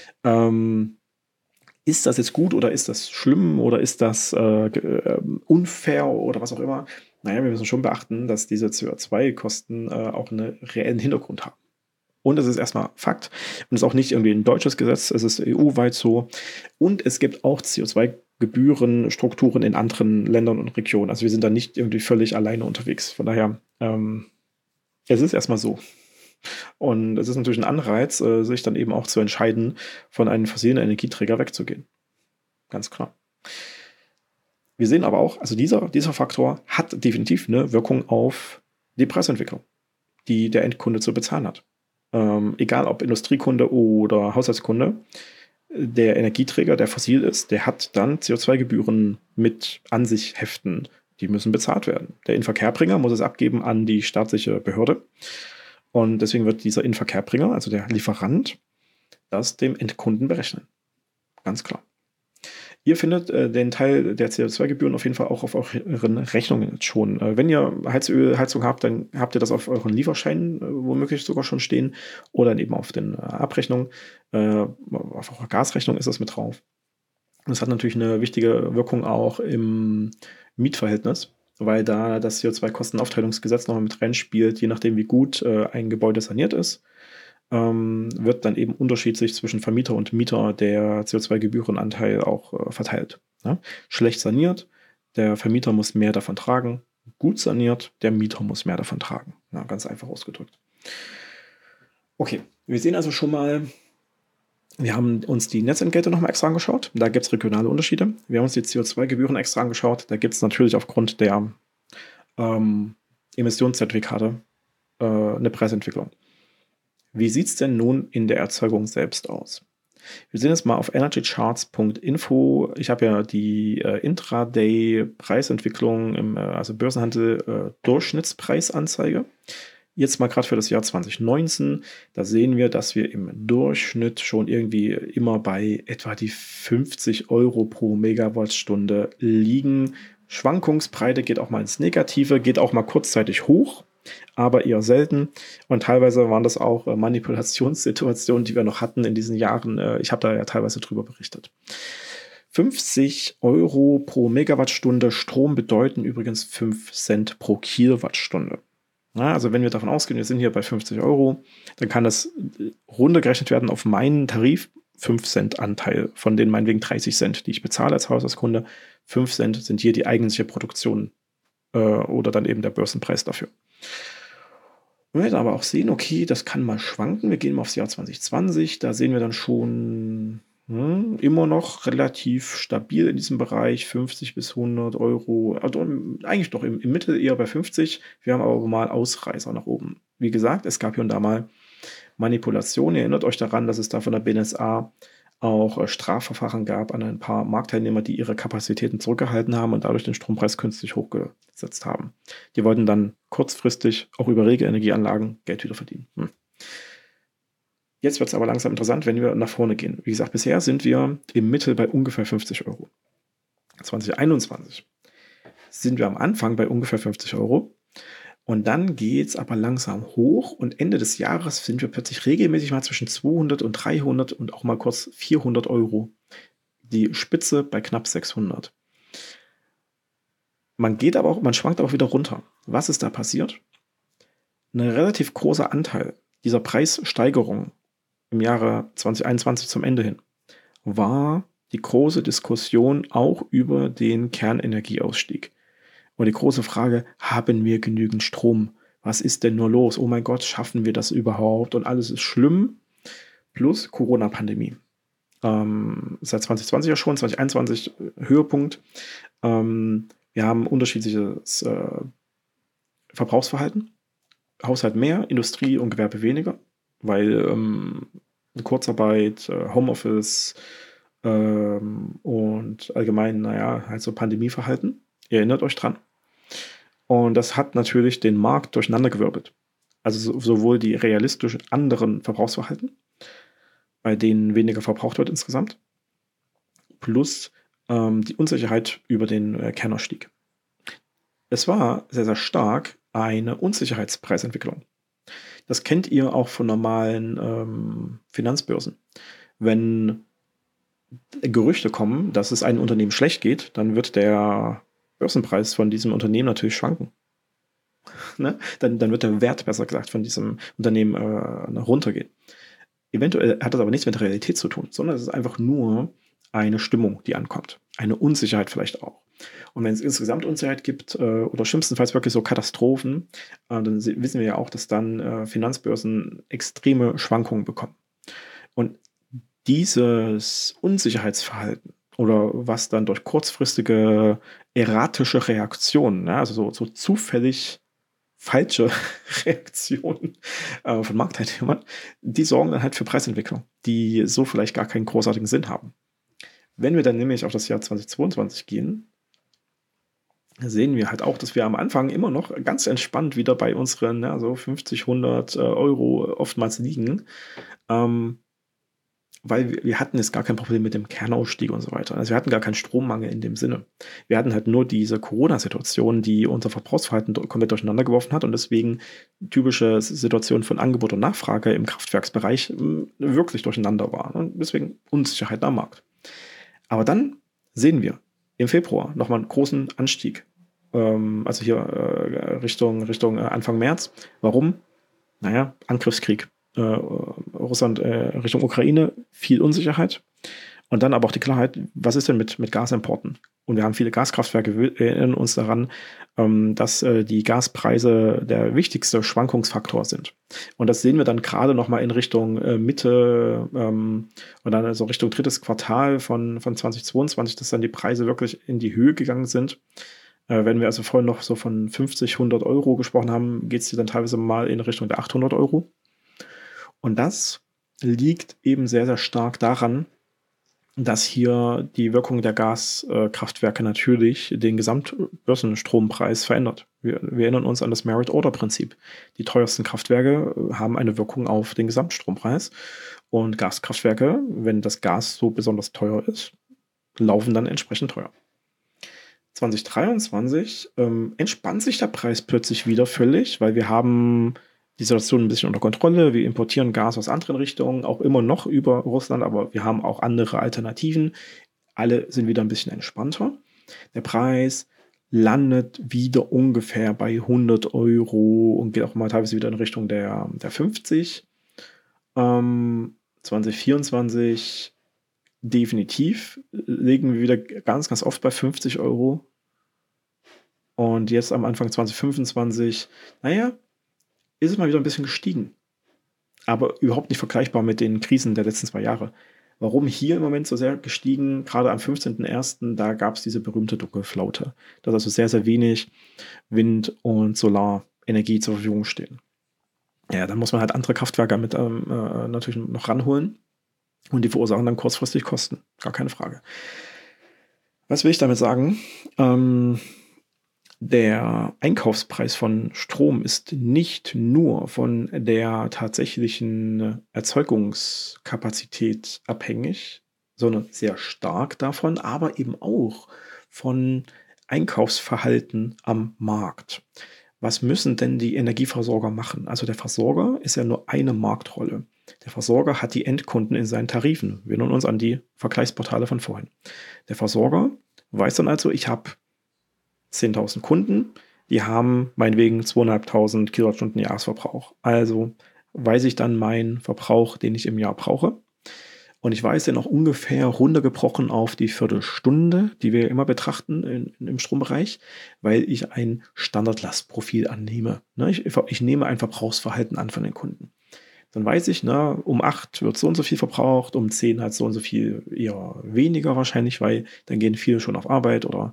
Ist das jetzt gut oder ist das schlimm oder ist das unfair oder was auch immer? Naja, wir müssen schon beachten, dass diese CO2-Kosten auch einen reellen Hintergrund haben. Und es ist erstmal Fakt. Und es ist auch nicht irgendwie ein deutsches Gesetz, es ist EU-weit so. Und es gibt auch CO2-Gebührenstrukturen in anderen Ländern und Regionen. Also wir sind da nicht irgendwie völlig alleine unterwegs. Von daher, es ist erstmal so. Und es ist natürlich ein Anreiz, sich dann eben auch zu entscheiden, von einem fossilen Energieträger wegzugehen. Ganz klar. Wir sehen aber auch, also dieser Faktor hat definitiv eine Wirkung auf die Preisentwicklung, die der Endkunde zu bezahlen hat. Egal ob Industriekunde oder Haushaltskunde, der Energieträger, der fossil ist, der hat dann CO2-Gebühren mit an sich heften. Die müssen bezahlt werden. Der Inverkehrbringer muss es abgeben an die staatliche Behörde. Und deswegen wird dieser Inverkehrbringer, also der Lieferant, das dem Endkunden berechnen. Ganz klar. Ihr findet den Teil der CO2-Gebühren auf jeden Fall auch auf euren Rechnungen jetzt schon. Wenn ihr Heizöl-Heizung habt, dann habt ihr das auf euren Lieferscheinen womöglich sogar schon stehen oder eben auf den Abrechnungen. Auf eurer Gasrechnung ist das mit drauf. Das hat natürlich eine wichtige Wirkung auch im Mietverhältnis, weil da das CO2-Kostenaufteilungsgesetz nochmal mit reinspielt, je nachdem, wie gut ein Gebäude saniert ist, wird dann eben unterschiedlich zwischen Vermieter und Mieter der CO2-Gebührenanteil auch verteilt. Ja? Schlecht saniert, der Vermieter muss mehr davon tragen. Gut saniert, der Mieter muss mehr davon tragen. Ja, ganz einfach ausgedrückt. Okay, wir sehen also schon mal, wir haben uns die Netzentgelte nochmal extra angeschaut. Da gibt es regionale Unterschiede. Wir haben uns die CO2-Gebühren extra angeschaut. Da gibt es natürlich aufgrund der Emissionszertifikate eine Preisentwicklung. Wie sieht es denn nun in der Erzeugung selbst aus? Wir sehen jetzt mal auf energycharts.info. Ich habe ja die Intraday-Preisentwicklung, also Börsenhandel, Durchschnittspreisanzeige. Jetzt mal gerade für das Jahr 2019, da sehen wir, dass wir im Durchschnitt schon irgendwie immer bei etwa die 50 Euro pro Megawattstunde liegen. Schwankungsbreite geht auch mal ins Negative, geht auch mal kurzzeitig hoch, aber eher selten. Und teilweise waren das auch Manipulationssituationen, die wir noch hatten in diesen Jahren. Ich habe da ja teilweise drüber berichtet. 50 Euro pro Megawattstunde Strom bedeuten übrigens 5 Cent pro Kilowattstunde. Ja, also wenn wir davon ausgehen, wir sind hier bei 50 Euro, dann kann das runtergerechnet werden auf meinen Tarif, 5 Cent Anteil von den meinetwegen 30 Cent, die ich bezahle als Haushaltskunde. 5 Cent sind hier die eigentliche Produktion oder dann eben der Börsenpreis dafür. Wir werden aber auch sehen, okay, das kann mal schwanken. Wir gehen mal aufs Jahr 2020, da sehen wir dann schon immer noch relativ stabil in diesem Bereich, 50 bis 100 Euro. Also eigentlich doch im Mittel eher bei 50. Wir haben aber mal Ausreißer nach oben. Wie gesagt, es gab hier und da mal Manipulationen. Ihr erinnert euch daran, dass es da von der BNetzA auch Strafverfahren gab an ein paar Marktteilnehmer, die ihre Kapazitäten zurückgehalten haben und dadurch den Strompreis künstlich hochgesetzt haben. Die wollten dann kurzfristig auch über rege Energieanlagen Geld wieder verdienen. Jetzt wird es aber langsam interessant, wenn wir nach vorne gehen. Wie gesagt, bisher sind wir im Mittel bei ungefähr 50 Euro. 2021 sind wir am Anfang bei ungefähr 50 Euro. Und dann geht es aber langsam hoch und Ende des Jahres sind wir plötzlich regelmäßig mal zwischen 200 und 300 und auch mal kurz 400 Euro. Die Spitze bei knapp 600. Man schwankt auch wieder runter. Was ist da passiert? Ein relativ großer Anteil dieser Preissteigerung im Jahre 2021 zum Ende hin war die große Diskussion auch über den Kernenergieausstieg. Und die große Frage, haben wir genügend Strom? Was ist denn nur los? Oh mein Gott, schaffen wir das überhaupt? Und alles ist schlimm. Plus Corona-Pandemie. Seit 2020 ja schon, 2021 Höhepunkt. Wir haben unterschiedliches Verbrauchsverhalten. Haushalt mehr, Industrie und Gewerbe weniger. Weil Kurzarbeit, Homeoffice und allgemein, halt so Pandemieverhalten. Ihr erinnert euch dran. Und das hat natürlich den Markt durcheinandergewirbelt. Also sowohl die realistischen anderen Verbrauchsverhalten, bei denen weniger verbraucht wird insgesamt, plus die Unsicherheit über den Kernausstieg. Es war sehr, sehr stark eine Unsicherheitspreisentwicklung. Das kennt ihr auch von normalen Finanzbörsen. Wenn Gerüchte kommen, dass es einem Unternehmen schlecht geht, dann wird der Börsenpreis von diesem Unternehmen natürlich schwanken. Ne? Dann wird der Wert, besser gesagt, von diesem Unternehmen runtergehen. Eventuell hat das aber nichts mit der Realität zu tun, sondern es ist einfach nur eine Stimmung, die ankommt. Eine Unsicherheit vielleicht auch. Und wenn es insgesamt Unsicherheit gibt oder schlimmstenfalls wirklich so Katastrophen, dann wissen wir ja auch, dass dann Finanzbörsen extreme Schwankungen bekommen. Und dieses Unsicherheitsverhalten oder was dann durch kurzfristige erratische Reaktionen, also so zufällig falsche Reaktionen von Marktteilnehmern, die sorgen dann halt für Preisentwicklung, die so vielleicht gar keinen großartigen Sinn haben. Wenn wir dann nämlich auf das Jahr 2022 gehen, sehen wir halt auch, dass wir am Anfang immer noch ganz entspannt wieder bei unseren 50, 100 Euro oftmals liegen, weil wir hatten jetzt gar kein Problem mit dem Kernausstieg und so weiter. Also wir hatten gar keinen Strommangel in dem Sinne. Wir hatten halt nur diese Corona-Situation, die unser Verbrauchsverhalten komplett durcheinander geworfen hat und deswegen typische Situationen von Angebot und Nachfrage im Kraftwerksbereich wirklich durcheinander waren. Und deswegen Unsicherheit am Markt. Aber dann sehen wir im Februar nochmal einen großen Anstieg. Also hier Richtung Anfang März. Warum? Naja, Angriffskrieg. Russland Richtung Ukraine, viel Unsicherheit. Und dann aber auch die Klarheit, was ist denn mit Gasimporten? Und wir haben viele Gaskraftwerke, wir erinnern uns daran, dass die Gaspreise der wichtigste Schwankungsfaktor sind. Und das sehen wir dann gerade nochmal in Richtung Mitte und dann also Richtung drittes Quartal von 2022, dass dann die Preise wirklich in die Höhe gegangen sind. Wenn wir also vorhin noch so von 50, 100 Euro gesprochen haben, geht es dann teilweise mal in Richtung der 800 Euro. Und das liegt eben sehr, sehr stark daran, dass hier die Wirkung der Gaskraftwerke natürlich den Gesamtbörsenstrompreis verändert. Wir erinnern uns an das Merit-Order-Prinzip. Die teuersten Kraftwerke haben eine Wirkung auf den Gesamtstrompreis. Und Gaskraftwerke, wenn das Gas so besonders teuer ist, laufen dann entsprechend teuer. 2023 entspannt sich der Preis plötzlich wieder völlig, weil wir haben die Situation ein bisschen unter Kontrolle. Wir importieren Gas aus anderen Richtungen, auch immer noch über Russland, aber wir haben auch andere Alternativen. Alle sind wieder ein bisschen entspannter. Der Preis landet wieder ungefähr bei 100 Euro und geht auch mal teilweise wieder in Richtung der 50. 2024 definitiv legen wir wieder ganz, ganz oft bei 50 Euro. Und jetzt am Anfang 2025, naja, ist es mal wieder ein bisschen gestiegen. Aber überhaupt nicht vergleichbar mit den Krisen der letzten 2 Jahre. Warum hier im Moment so sehr gestiegen? Gerade am 15.01., da gab es diese berühmte Dunkelflaute. Dass also sehr, sehr wenig Wind- und Solarenergie zur Verfügung stehen. Ja, dann muss man halt andere Kraftwerke mit natürlich noch ranholen. Und die verursachen dann kurzfristig Kosten. Gar keine Frage. Was will ich damit sagen? Der Einkaufspreis von Strom ist nicht nur von der tatsächlichen Erzeugungskapazität abhängig, sondern sehr stark davon, aber eben auch von Einkaufsverhalten am Markt. Was müssen denn die Energieversorger machen? Also der Versorger ist ja nur eine Marktrolle. Der Versorger hat die Endkunden in seinen Tarifen. Wir erinnern uns an die Vergleichsportale von vorhin. Der Versorger weiß dann also, ich habe 10.000 Kunden, die haben meinetwegen 2.500 Kilowattstunden Jahresverbrauch. Also weiß ich dann meinen Verbrauch, den ich im Jahr brauche. Und ich weiß den auch ungefähr runtergebrochen auf die Viertelstunde, die wir immer betrachten im Strombereich, weil ich ein Standardlastprofil annehme. Ich nehme ein Verbrauchsverhalten an von den Kunden. Dann weiß ich, um 8 wird so und so viel verbraucht, um 10 halt so und so viel eher weniger wahrscheinlich, weil dann gehen viele schon auf Arbeit oder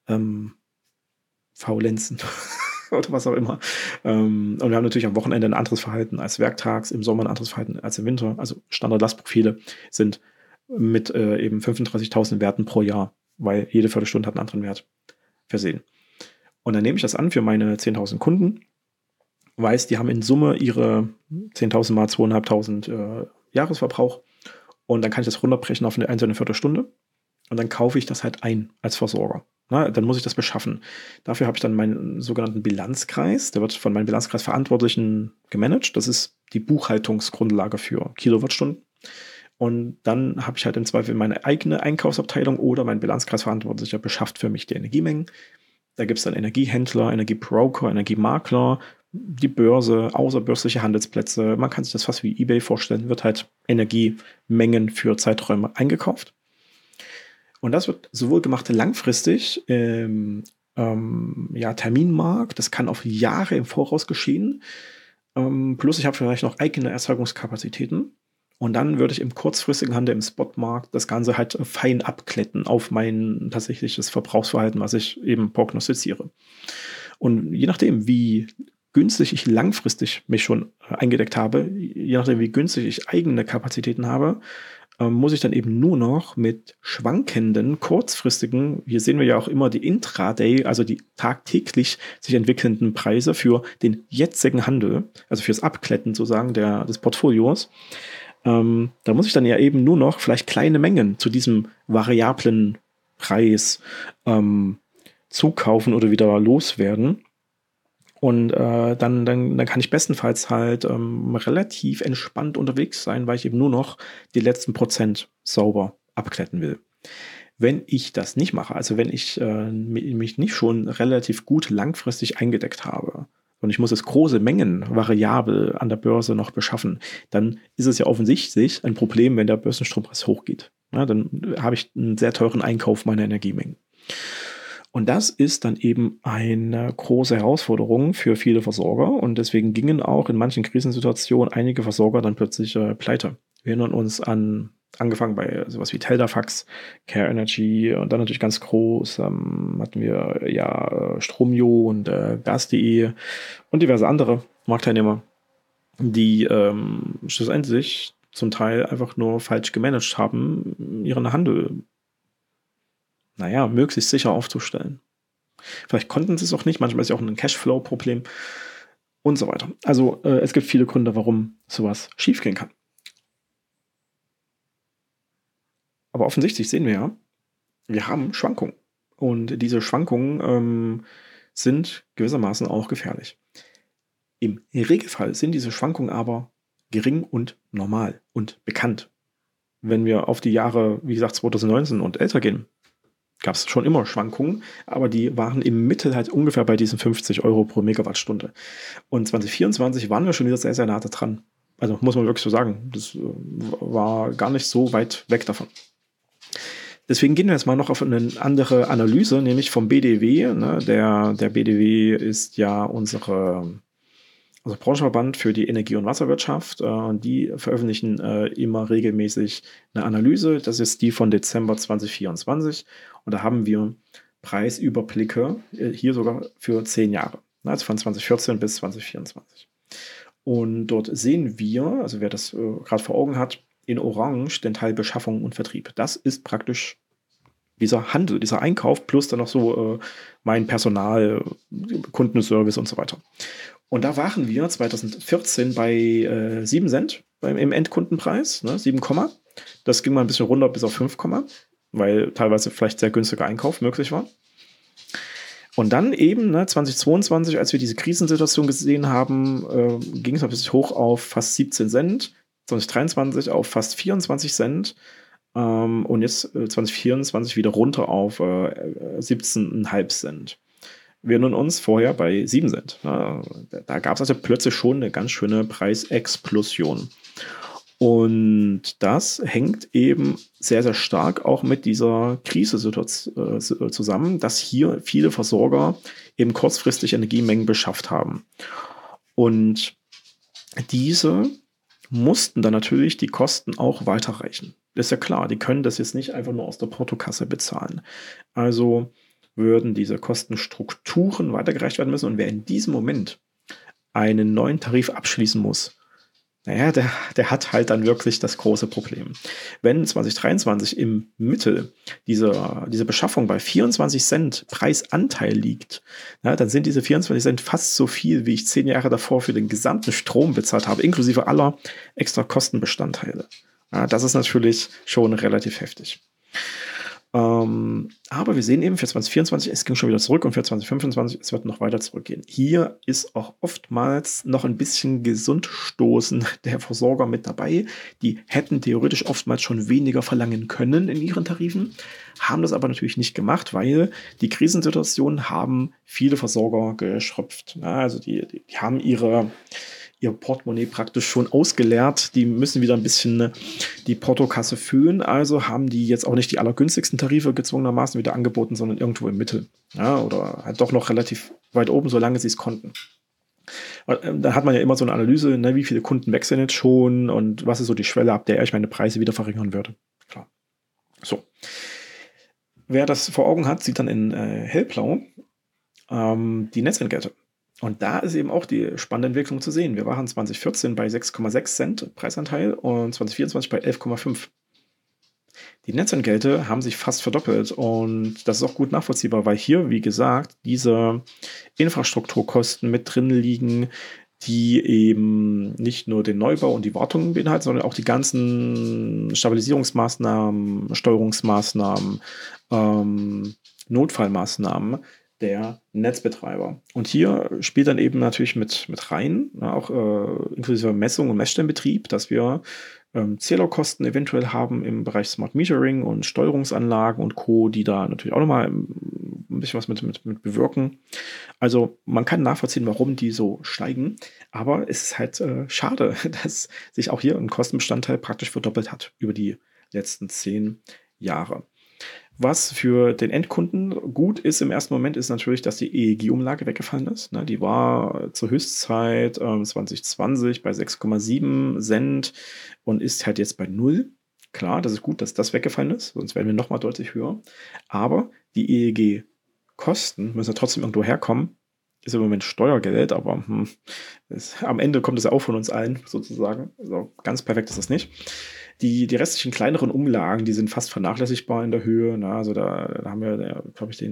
faulenzen oder was auch immer. Und wir haben natürlich am Wochenende ein anderes Verhalten als werktags, im Sommer ein anderes Verhalten als im Winter. Also Standardlastprofile sind mit eben 35.000 Werten pro Jahr, weil jede Viertelstunde hat einen anderen Wert versehen. Und dann nehme ich das an für meine 10.000 Kunden, weiß, die haben in Summe ihre 10.000 mal 2.500 Jahresverbrauch und dann kann ich das runterbrechen auf eine einzelne Viertelstunde und dann kaufe ich das halt ein als Versorger. Dann muss ich das beschaffen. Dafür habe ich dann meinen sogenannten Bilanzkreis. Der wird von meinem Bilanzkreisverantwortlichen gemanagt. Das ist die Buchhaltungsgrundlage für Kilowattstunden. Und dann habe ich halt im Zweifel meine eigene Einkaufsabteilung oder mein Bilanzkreisverantwortlicher beschafft für mich die Energiemengen. Da gibt es dann Energiehändler, Energiebroker, Energiemakler, die Börse, außerbörsliche Handelsplätze. Man kann sich das fast wie eBay vorstellen, wird halt Energiemengen für Zeiträume eingekauft. Und das wird sowohl gemacht langfristig im Terminmarkt, das kann auf Jahre im Voraus geschehen, plus ich habe vielleicht noch eigene Erzeugungskapazitäten und dann würde ich im kurzfristigen Handel im Spotmarkt das Ganze halt fein abkletten auf mein tatsächliches Verbrauchsverhalten, was ich eben prognostiziere. Und je nachdem, wie günstig ich langfristig mich schon eingedeckt habe, je nachdem, wie günstig ich eigene Kapazitäten habe, muss ich dann eben nur noch mit schwankenden, kurzfristigen, hier sehen wir ja auch immer die Intraday, also die tagtäglich sich entwickelnden Preise für den jetzigen Handel, also fürs Abkletten sozusagen des Portfolios, da muss ich dann ja eben nur noch vielleicht kleine Mengen zu diesem variablen Preis zukaufen oder wieder loswerden. Und dann kann ich bestenfalls halt relativ entspannt unterwegs sein, weil ich eben nur noch die letzten Prozent sauber abkletten will. Wenn ich das nicht mache, also wenn ich mich nicht schon relativ gut langfristig eingedeckt habe und ich muss es große Mengen variabel an der Börse noch beschaffen, dann ist es ja offensichtlich ein Problem, wenn der Börsenstrompreis hochgeht. Ja, dann habe ich einen sehr teuren Einkauf meiner Energiemengen. Und das ist dann eben eine große Herausforderung für viele Versorger. Und deswegen gingen auch in manchen Krisensituationen einige Versorger dann plötzlich pleite. Wir erinnern uns an, angefangen bei sowas wie Teldafax, Care Energy und dann natürlich ganz groß hatten wir ja Stromio und Gas.de und diverse andere Marktteilnehmer, die schlussendlich zum Teil einfach nur falsch gemanagt haben, ihren Handel möglichst sicher aufzustellen. Vielleicht konnten sie es auch nicht, manchmal ist ja auch ein Cashflow-Problem und so weiter. Also es gibt viele Gründe, warum sowas schiefgehen kann. Aber offensichtlich sehen wir ja, wir haben Schwankungen. Und diese Schwankungen sind gewissermaßen auch gefährlich. Im Regelfall sind diese Schwankungen aber gering und normal und bekannt. Wenn wir auf die Jahre, wie gesagt, 2019 und älter gehen, gab es schon immer Schwankungen, aber die waren im Mittel halt ungefähr bei diesen 50 Euro pro Megawattstunde. Und 2024 waren wir schon wieder sehr, sehr nah dran. Also muss man wirklich so sagen, das war gar nicht so weit weg davon. Deswegen gehen wir jetzt mal noch auf eine andere Analyse, nämlich vom BDW. Ne? Der BDW ist ja unser Branchenverband für die Energie- und Wasserwirtschaft. Die veröffentlichen immer regelmäßig eine Analyse. Das ist die von Dezember 2024. Und da haben wir Preisüberblicke, hier sogar für 10 Jahre. Also von 2014 bis 2024. Und dort sehen wir, also wer das gerade vor Augen hat, in Orange den Teil Beschaffung und Vertrieb. Das ist praktisch dieser Handel, dieser Einkauf plus dann noch so mein Personal, Kundenservice und so weiter. Und da waren wir 2014 bei 7 Cent im Endkundenpreis, 7, das ging mal ein bisschen runter bis auf 5, weil teilweise vielleicht sehr günstiger Einkauf möglich war. Und dann eben 2022, als wir diese Krisensituation gesehen haben, ging es ein bisschen hoch auf fast 17 Cent, 2023 auf fast 24 Cent und jetzt 2024 wieder runter auf 17,5 Cent. Wir erinnern uns vorher bei 7 Cent. Da gab es also plötzlich schon eine ganz schöne Preisexplosion. Und das hängt eben sehr, sehr stark auch mit dieser Krise zusammen, dass hier viele Versorger eben kurzfristig Energiemengen beschafft haben. Und diese mussten dann natürlich die Kosten auch weiterreichen. Das ist ja klar, die können das jetzt nicht einfach nur aus der Portokasse bezahlen. Also würden diese Kostenstrukturen weitergereicht werden müssen. Und wer in diesem Moment einen neuen Tarif abschließen muss, der hat halt dann wirklich das große Problem. Wenn 2023 im Mittel diese Beschaffung bei 24 Cent Preisanteil liegt, dann sind diese 24 Cent fast so viel, wie ich 10 Jahre davor für den gesamten Strom bezahlt habe, inklusive aller extra Kostenbestandteile. Das ist natürlich schon relativ heftig. Aber wir sehen eben für 2024, es ging schon wieder zurück und für 2025, es wird noch weiter zurückgehen. Hier ist auch oftmals noch ein bisschen Gesundstoßen der Versorger mit dabei. Die hätten theoretisch oftmals schon weniger verlangen können in ihren Tarifen, haben das aber natürlich nicht gemacht, weil die Krisensituation haben viele Versorger geschröpft. Also die haben ihr Portemonnaie praktisch schon ausgeleert. Die müssen wieder ein bisschen die Portokasse füllen. Also haben die jetzt auch nicht die allergünstigsten Tarife gezwungenermaßen wieder angeboten, sondern irgendwo im Mittel. Oder halt doch noch relativ weit oben, solange sie es konnten. Da hat man ja immer so eine Analyse, wie viele Kunden wechseln jetzt schon und was ist so die Schwelle, ab der ich meine Preise wieder verringern würde. Klar. So. Wer das vor Augen hat, sieht dann in hellblau die Netzentgelte. Und da ist eben auch die spannende Entwicklung zu sehen. Wir waren 2014 bei 6,6 Cent Preisanteil und 2024 bei 11,5. Die Netzentgelte haben sich fast verdoppelt und das ist auch gut nachvollziehbar, weil hier, wie gesagt, diese Infrastrukturkosten mit drin liegen, die eben nicht nur den Neubau und die Wartung beinhalten, sondern auch die ganzen Stabilisierungsmaßnahmen, Steuerungsmaßnahmen, Notfallmaßnahmen, der Netzbetreiber. Und hier spielt dann eben natürlich mit rein, ne, auch inklusive Messung und Messstellenbetrieb, dass wir Zählerkosten eventuell haben im Bereich Smart Metering und Steuerungsanlagen und Co., die da natürlich auch nochmal ein bisschen was mit bewirken. Also man kann nachvollziehen, warum die so steigen, aber es ist halt schade, dass sich auch hier ein Kostenbestandteil praktisch verdoppelt hat über die letzten 10 Jahre. Was für den Endkunden gut ist im ersten Moment, ist natürlich, dass die EEG-Umlage weggefallen ist. Ne, die war zur Höchstzeit 2020 bei 6,7 Cent und ist halt jetzt bei 0. Klar, das ist gut, dass das weggefallen ist, sonst wären wir nochmal deutlich höher. Aber die EEG-Kosten müssen ja trotzdem irgendwo herkommen. Ist im Moment Steuergeld, aber am Ende kommt es ja auch von uns allen, sozusagen. Also ganz perfekt ist das nicht. Die restlichen kleineren Umlagen, die sind fast vernachlässigbar in der Höhe. Na, also da haben wir, glaube ich,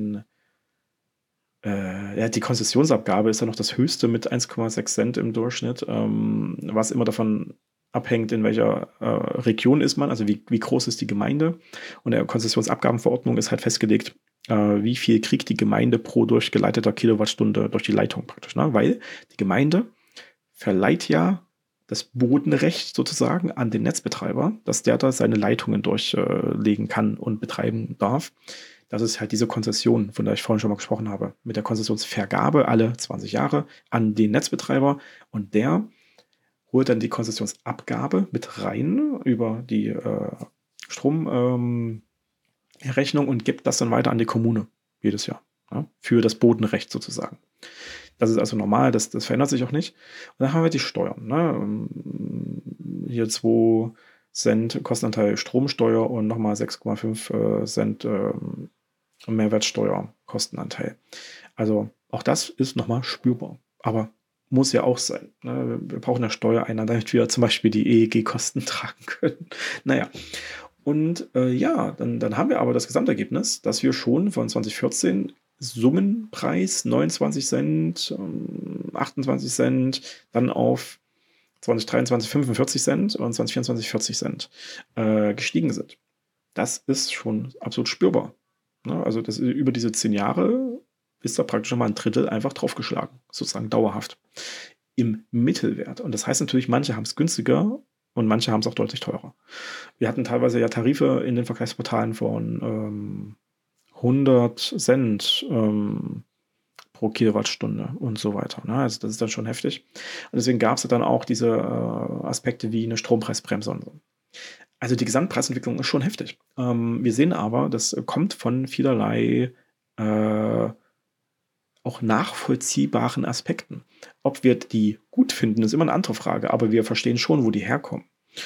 die Konzessionsabgabe ist ja noch das höchste mit 1,6 Cent im Durchschnitt, was immer davon abhängt, in welcher Region ist man, also wie groß ist die Gemeinde. Und der Konzessionsabgabenverordnung ist halt festgelegt, wie viel kriegt die Gemeinde pro durchgeleiteter Kilowattstunde durch die Leitung praktisch. Ne? Weil die Gemeinde verleiht ja das Bodenrecht sozusagen an den Netzbetreiber, dass der da seine Leitungen durchlegen kann und betreiben darf. Das ist halt diese Konzession, von der ich vorhin schon mal gesprochen habe, mit der Konzessionsvergabe alle 20 Jahre an den Netzbetreiber und der holt dann die Konzessionsabgabe mit rein über die Stromrechnung und gibt das dann weiter an die Kommune jedes Jahr, ja, für das Bodenrecht sozusagen. Das ist also normal, das verändert sich auch nicht. Und dann haben wir die Steuern. Ne? Hier 2 Cent Kostenanteil Stromsteuer und nochmal 6,5 Cent Mehrwertsteuer Kostenanteil. Also auch das ist nochmal spürbar. Aber muss ja auch sein. Ne? Wir brauchen ja Steuereinnahmen, damit wir zum Beispiel die EEG-Kosten tragen können. Naja. Und dann haben wir aber das Gesamtergebnis, dass wir schon von 2014 Summenpreis 29 Cent, 28 Cent, dann auf 2023 45 Cent und 2024 40 Cent gestiegen sind. Das ist schon absolut spürbar. Ne? Also das über diese 10 Jahre ist da praktisch nochmal ein Drittel einfach draufgeschlagen, sozusagen dauerhaft im Mittelwert. Und das heißt natürlich, manche haben es günstiger und manche haben es auch deutlich teurer. Wir hatten teilweise ja Tarife in den Vergleichsportalen von 100 Cent pro Kilowattstunde und so weiter. Ne? Also das ist dann schon heftig. Und deswegen gab es dann auch diese Aspekte wie eine Strompreisbremse und so. Also die Gesamtpreisentwicklung ist schon heftig. Wir sehen aber, das kommt von vielerlei auch nachvollziehbaren Aspekten. Ob wir die gut finden, ist immer eine andere Frage, aber wir verstehen schon, wo die herkommen.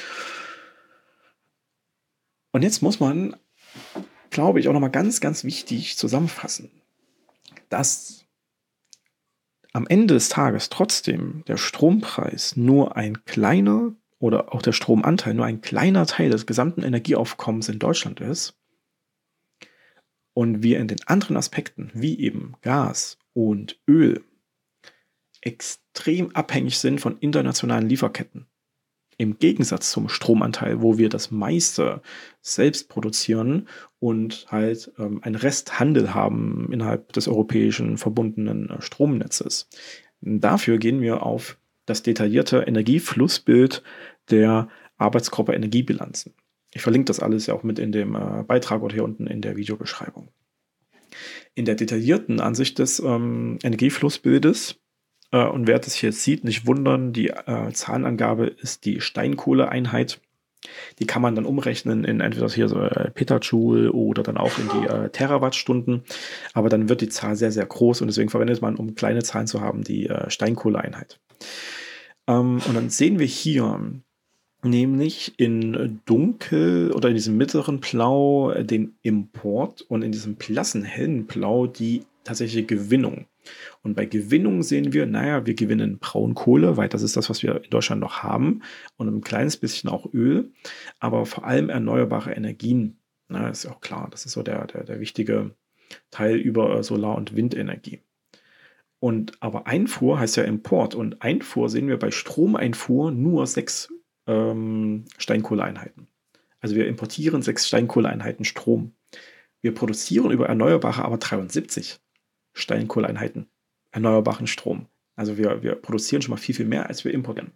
Und jetzt muss man, glaube ich, auch nochmal ganz, ganz wichtig zusammenfassen, dass am Ende des Tages trotzdem der Strompreis nur ein kleiner oder auch der Stromanteil nur ein kleiner Teil des gesamten Energieaufkommens in Deutschland ist und wir in den anderen Aspekten, wie eben Gas und Öl, extrem abhängig sind von internationalen Lieferketten. Im Gegensatz zum Stromanteil, wo wir das meiste selbst produzieren und halt einen Resthandel haben innerhalb des europäischen verbundenen Stromnetzes. Dafür gehen wir auf das detaillierte Energieflussbild der Arbeitsgruppe Energiebilanzen. Ich verlinke das alles ja auch mit in dem Beitrag oder hier unten in der Videobeschreibung. In der detaillierten Ansicht des Energieflussbildes und wer das hier sieht, nicht wundern, die Zahlenangabe ist die Steinkohleeinheit. Die kann man dann umrechnen in entweder hier so Petajoule oder dann auch in die Terawattstunden. Aber dann wird die Zahl sehr, sehr groß und deswegen verwendet man, um kleine Zahlen zu haben, die Steinkohleeinheit. Und dann sehen wir hier nämlich in dunkel oder in diesem mittleren Blau den Import und in diesem blassen hellen Blau die tatsächliche Gewinnung. Und bei Gewinnung sehen wir, wir gewinnen Braunkohle, weil das ist das, was wir in Deutschland noch haben und ein kleines bisschen auch Öl, aber vor allem erneuerbare Energien. Ist ja auch klar, das ist so der wichtige Teil über Solar- und Windenergie. Und aber Einfuhr heißt ja Import und Einfuhr sehen wir bei Stromeinfuhr nur 6 Steinkohleeinheiten. Also wir importieren 6 Steinkohleeinheiten Strom. Wir produzieren über Erneuerbare aber 73. Steinkohleeinheiten erneuerbaren Strom. Also wir produzieren schon mal viel, viel mehr, als wir importieren.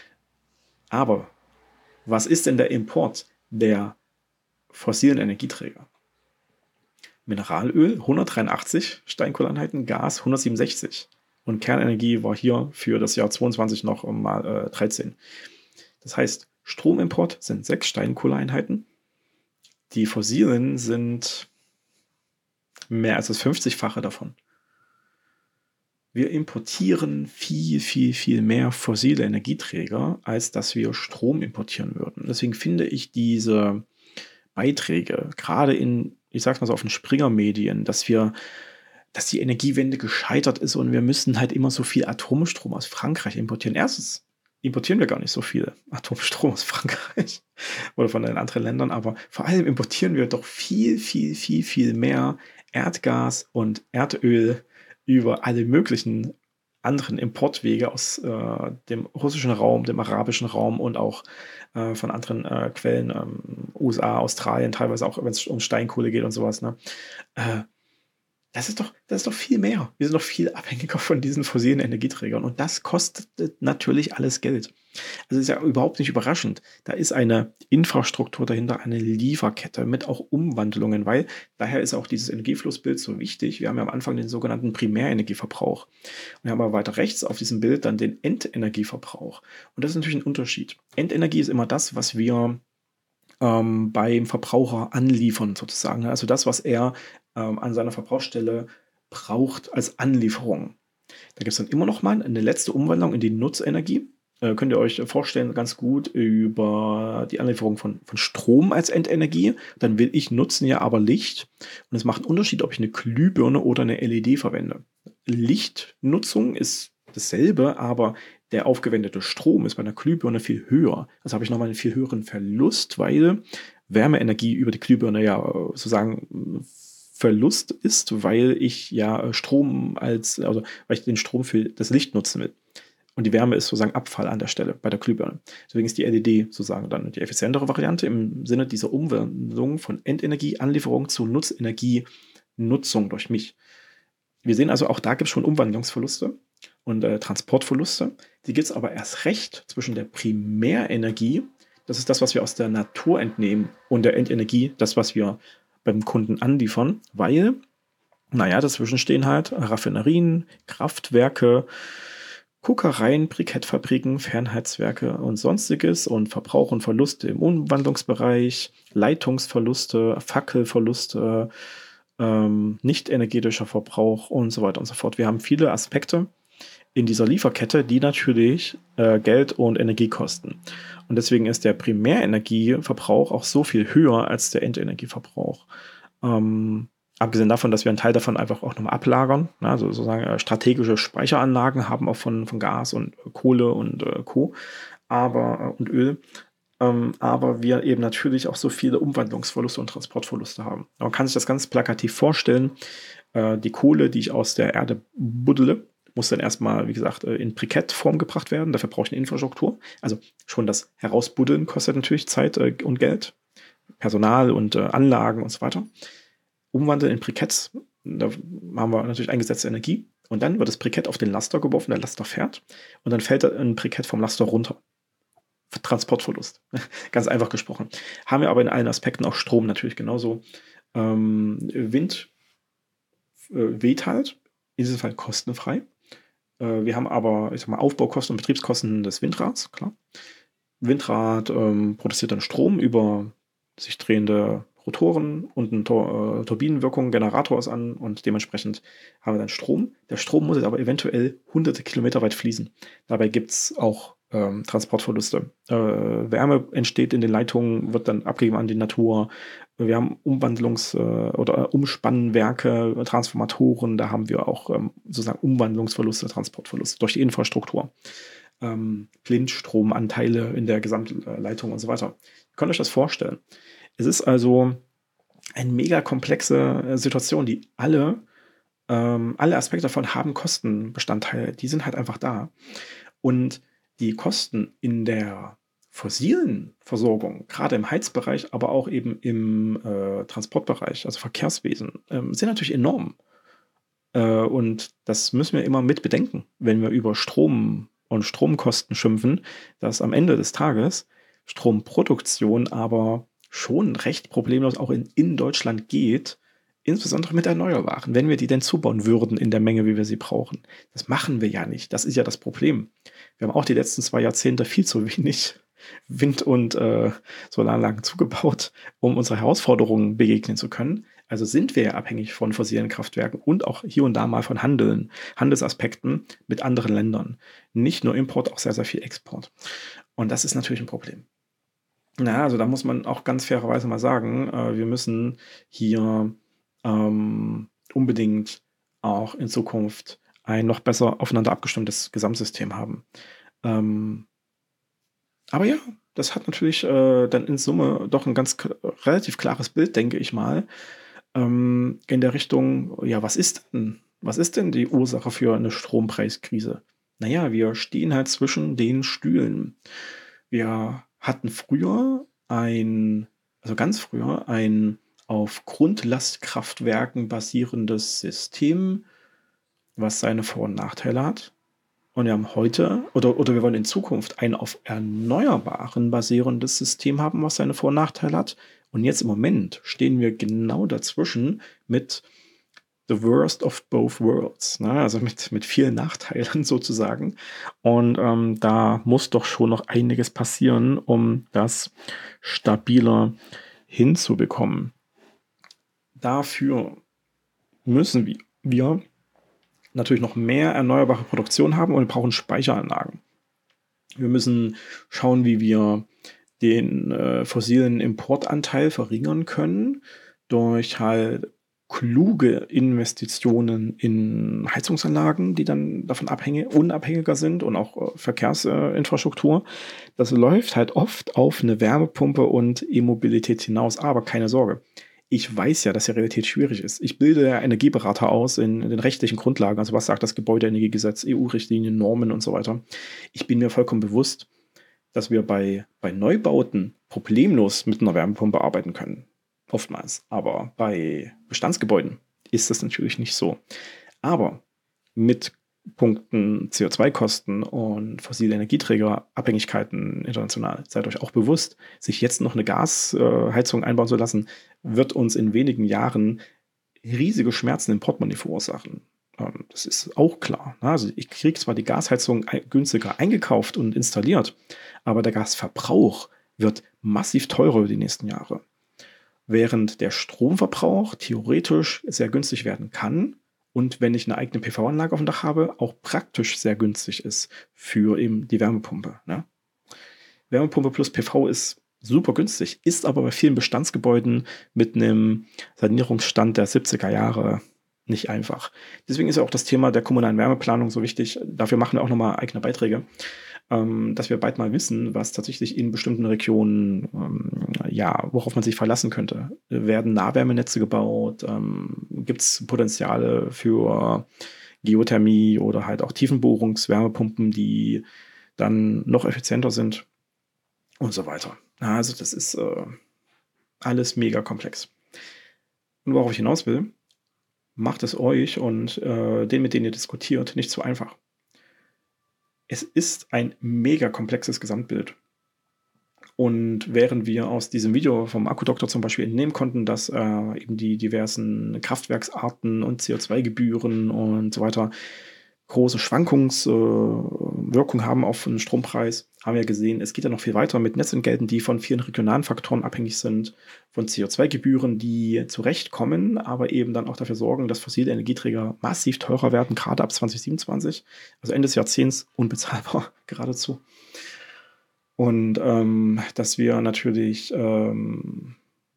Aber was ist denn der Import der fossilen Energieträger? Mineralöl 183 Steinkohleeinheiten, Gas 167. Und Kernenergie war hier für das Jahr 22 noch mal 13. Das heißt, Stromimport sind 6 Steinkohleeinheiten. Die fossilen sind mehr als das 50-fache davon. Wir importieren viel, viel, viel mehr fossile Energieträger, als dass wir Strom importieren würden. Deswegen finde ich diese Beiträge, gerade in, ich sag's mal so, auf den Springer-Medien, dass die Energiewende gescheitert ist und wir müssen halt immer so viel Atomstrom aus Frankreich importieren. Erstens importieren wir gar nicht so viel Atomstrom aus Frankreich oder von den anderen Ländern, aber vor allem importieren wir doch viel, viel, viel, viel mehr Erdgas und Erdöl über alle möglichen anderen Importwege aus dem russischen Raum, dem arabischen Raum und auch von anderen Quellen, USA, Australien, teilweise auch, wenn es um Steinkohle geht und sowas. Ne? Das ist doch viel mehr. Wir sind doch viel abhängiger von diesen fossilen Energieträgern und das kostet natürlich alles Geld. Also ist ja überhaupt nicht überraschend. Da ist eine Infrastruktur dahinter, eine Lieferkette mit auch Umwandlungen, weil daher ist auch dieses Energieflussbild so wichtig. Wir haben ja am Anfang den sogenannten Primärenergieverbrauch. Und wir haben aber weiter rechts auf diesem Bild dann den Endenergieverbrauch. Und das ist natürlich ein Unterschied. Endenergie ist immer das, was wir beim Verbraucher anliefern sozusagen. Also das, was er an seiner Verbrauchsstelle braucht als Anlieferung. Da gibt es dann immer noch mal eine letzte Umwandlung in die Nutzenergie. Könnt ihr euch vorstellen, ganz gut über die Anlieferung von Strom als Endenergie. Dann will ich nutzen ja aber Licht. Und es macht einen Unterschied, ob ich eine Glühbirne oder eine LED verwende. Lichtnutzung ist dasselbe, aber der aufgewendete Strom ist bei einer Glühbirne viel höher. Also habe ich nochmal einen viel höheren Verlust, weil Wärmeenergie über die Glühbirne ja sozusagen Verlust ist, weil ich ja weil ich den Strom für das Licht nutzen will. Und die Wärme ist sozusagen Abfall an der Stelle bei der Glühbirne. Deswegen ist die LED sozusagen dann die effizientere Variante im Sinne dieser Umwandlung von Endenergieanlieferung zu Nutzenergienutzung durch mich. Wir sehen also, auch da gibt es schon Umwandlungsverluste und Transportverluste. Die gibt es aber erst recht zwischen der Primärenergie, das ist das, was wir aus der Natur entnehmen, und der Endenergie, das, was wir beim Kunden anliefern, weil, dazwischen stehen halt Raffinerien, Kraftwerke, Kokereien, Brikettfabriken, Fernheizwerke und sonstiges und Verbrauch und Verluste im Umwandlungsbereich, Leitungsverluste, Fackelverluste, nicht energetischer Verbrauch und so weiter und so fort. Wir haben viele Aspekte in dieser Lieferkette, die natürlich Geld und Energie kosten. Und deswegen ist der Primärenergieverbrauch auch so viel höher als der Endenergieverbrauch. Abgesehen davon, dass wir einen Teil davon einfach auch nochmal ablagern, also sozusagen strategische Speicheranlagen haben, auch von Gas und Kohle und Co. Und Öl. Aber wir eben natürlich auch so viele Umwandlungsverluste und Transportverluste haben. Man kann sich das ganz plakativ vorstellen. Die Kohle, die ich aus der Erde buddele, muss dann erstmal, wie gesagt, in Brikettform gebracht werden. Dafür brauche ich eine Infrastruktur. Also schon das Herausbuddeln kostet natürlich Zeit und Geld, Personal und Anlagen und so weiter. Umwandeln in Briketts, da haben wir natürlich eingesetzte Energie. Und dann wird das Brikett auf den Laster geworfen, der Laster fährt. Und dann fällt ein Brikett vom Laster runter. Transportverlust. Ganz einfach gesprochen. Haben wir aber in allen Aspekten auch Strom natürlich genauso. Wind weht halt, in diesem Fall kostenfrei. Wir haben aber, ich sag mal, Aufbaukosten und Betriebskosten des Windrads, klar. Windrad produziert dann Strom über sich drehende Rotoren und eine Turbinenwirkung, Generator ist an und dementsprechend haben wir dann Strom. Der Strom muss jetzt aber eventuell hunderte Kilometer weit fließen. Dabei gibt es auch Transportverluste. Wärme entsteht in den Leitungen, wird dann abgegeben an die Natur. Wir haben oder Umspannwerke, Transformatoren, da haben wir auch sozusagen Umwandlungsverluste, Transportverluste durch die Infrastruktur. Blindstromanteile in der Gesamtleitung und so weiter. Ihr könnt euch das vorstellen. Es ist also eine mega komplexe Situation, die alle Aspekte davon haben Kostenbestandteile. Die sind halt einfach da. Und die Kosten in der fossilen Versorgung, gerade im Heizbereich, aber auch eben im Transportbereich, also Verkehrswesen, sind natürlich enorm. Und das müssen wir immer mit bedenken, wenn wir über Strom und Stromkosten schimpfen, dass am Ende des Tages Stromproduktion aber schon recht problemlos auch in Deutschland geht, insbesondere mit Erneuerbaren, wenn wir die denn zubauen würden in der Menge, wie wir sie brauchen. Das machen wir ja nicht. Das ist ja das Problem. Wir haben auch die letzten 2 Jahrzehnte viel zu wenig Wind- und Solaranlagen zugebaut, um unsere Herausforderungen begegnen zu können. Also sind wir ja abhängig von fossilen Kraftwerken und auch hier und da mal von Handelsaspekten mit anderen Ländern. Nicht nur Import, auch sehr, sehr viel Export. Und das ist natürlich ein Problem. Na, also da muss man auch ganz fairerweise mal sagen, wir müssen hier unbedingt auch in Zukunft ein noch besser aufeinander abgestimmtes Gesamtsystem haben. Aber ja, das hat natürlich dann in Summe doch ein relativ klares Bild, denke ich mal, in der Richtung, ja, was ist denn die Ursache für eine Strompreiskrise? Naja, wir stehen halt zwischen den Stühlen. Wir hatten ganz früher ein auf Grundlastkraftwerken basierendes System, was seine Vor- und Nachteile hat. Und wir haben heute, oder wir wollen in Zukunft ein auf Erneuerbaren basierendes System haben, was seine Vor- und Nachteile hat. Und jetzt im Moment stehen wir genau dazwischen mit the worst of both worlds, ne? Also mit vielen Nachteilen sozusagen. Und da muss doch schon noch einiges passieren, um das stabiler hinzubekommen. Dafür müssen wir natürlich noch mehr erneuerbare Produktion haben und wir brauchen Speicheranlagen. Wir müssen schauen, wie wir den fossilen Importanteil verringern können durch halt kluge Investitionen in Heizungsanlagen, die dann davon unabhängiger sind und auch Verkehrsinfrastruktur. Das läuft halt oft auf eine Wärmepumpe und E-Mobilität hinaus, aber keine Sorge. Ich weiß ja, dass die Realität schwierig ist. Ich bilde ja Energieberater aus in den rechtlichen Grundlagen, also was sagt das Gebäudeenergiegesetz, EU-Richtlinien, Normen und so weiter. Ich bin mir vollkommen bewusst, dass wir bei Neubauten problemlos mit einer Wärmepumpe arbeiten können. Oftmals. Aber bei Bestandsgebäuden ist das natürlich nicht so. Aber mit Punkten CO2-Kosten und fossile Energieträgerabhängigkeiten international, seid euch auch bewusst, sich jetzt noch eine Gasheizung einbauen zu lassen, wird uns in wenigen Jahren riesige Schmerzen im Portemonnaie verursachen. Das ist auch klar. Also ich kriege zwar die Gasheizung günstiger eingekauft und installiert, aber der Gasverbrauch wird massiv teurer über die nächsten Jahre. Während der Stromverbrauch theoretisch sehr günstig werden kann und wenn ich eine eigene PV-Anlage auf dem Dach habe, auch praktisch sehr günstig ist für eben die Wärmepumpe. Ne? Wärmepumpe plus PV ist super günstig, ist aber bei vielen Bestandsgebäuden mit einem Sanierungsstand der 70er Jahre nicht einfach. Deswegen ist ja auch das Thema der kommunalen Wärmeplanung so wichtig. Dafür machen wir auch nochmal eigene Beiträge, dass wir bald mal wissen, was tatsächlich in bestimmten Regionen, worauf man sich verlassen könnte. Werden Nahwärmenetze gebaut? Gibt es Potenziale für Geothermie oder halt auch Tiefenbohrungswärmepumpen, die dann noch effizienter sind und so weiter. Also das ist alles mega komplex. Und worauf ich hinaus will, macht es euch und denen, mit denen ihr diskutiert, nicht so einfach. Es ist ein mega komplexes Gesamtbild. Und während wir aus diesem Video vom Akkudoktor zum Beispiel entnehmen konnten, dass eben die diversen Kraftwerksarten und CO2-Gebühren und so weiter große Schwankungswirkung haben auf den Strompreis, haben wir gesehen, es geht ja noch viel weiter mit Netzentgelten, die von vielen regionalen Faktoren abhängig sind, von CO2-Gebühren, die zurechtkommen, aber eben dann auch dafür sorgen, dass fossile Energieträger massiv teurer werden, gerade ab 2027, also Ende des Jahrzehnts unbezahlbar geradezu. Und dass wir natürlich uns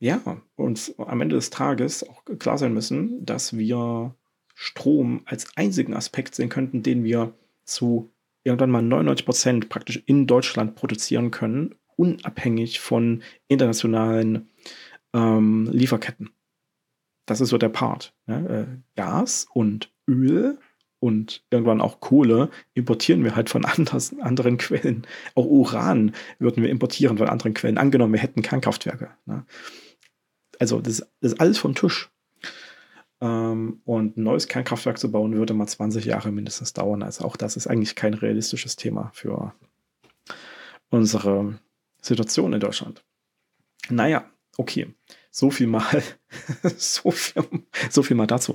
am Ende des Tages auch klar sein müssen, dass wir Strom als einzigen Aspekt sehen könnten, den wir zu irgendwann mal 99% praktisch in Deutschland produzieren können, unabhängig von internationalen Lieferketten. Das ist so der Part. Ne? Gas und Öl und irgendwann auch Kohle importieren wir halt von anderen Quellen. Auch Uran würden wir importieren von anderen Quellen. Angenommen, wir hätten Kernkraftwerke. Ne? Also das ist alles vom Tisch. Und ein neues Kernkraftwerk zu bauen, würde mal 20 Jahre mindestens dauern. Also auch das ist eigentlich kein realistisches Thema für unsere Situation in Deutschland. Naja, okay. So viel mal, so viel mal dazu.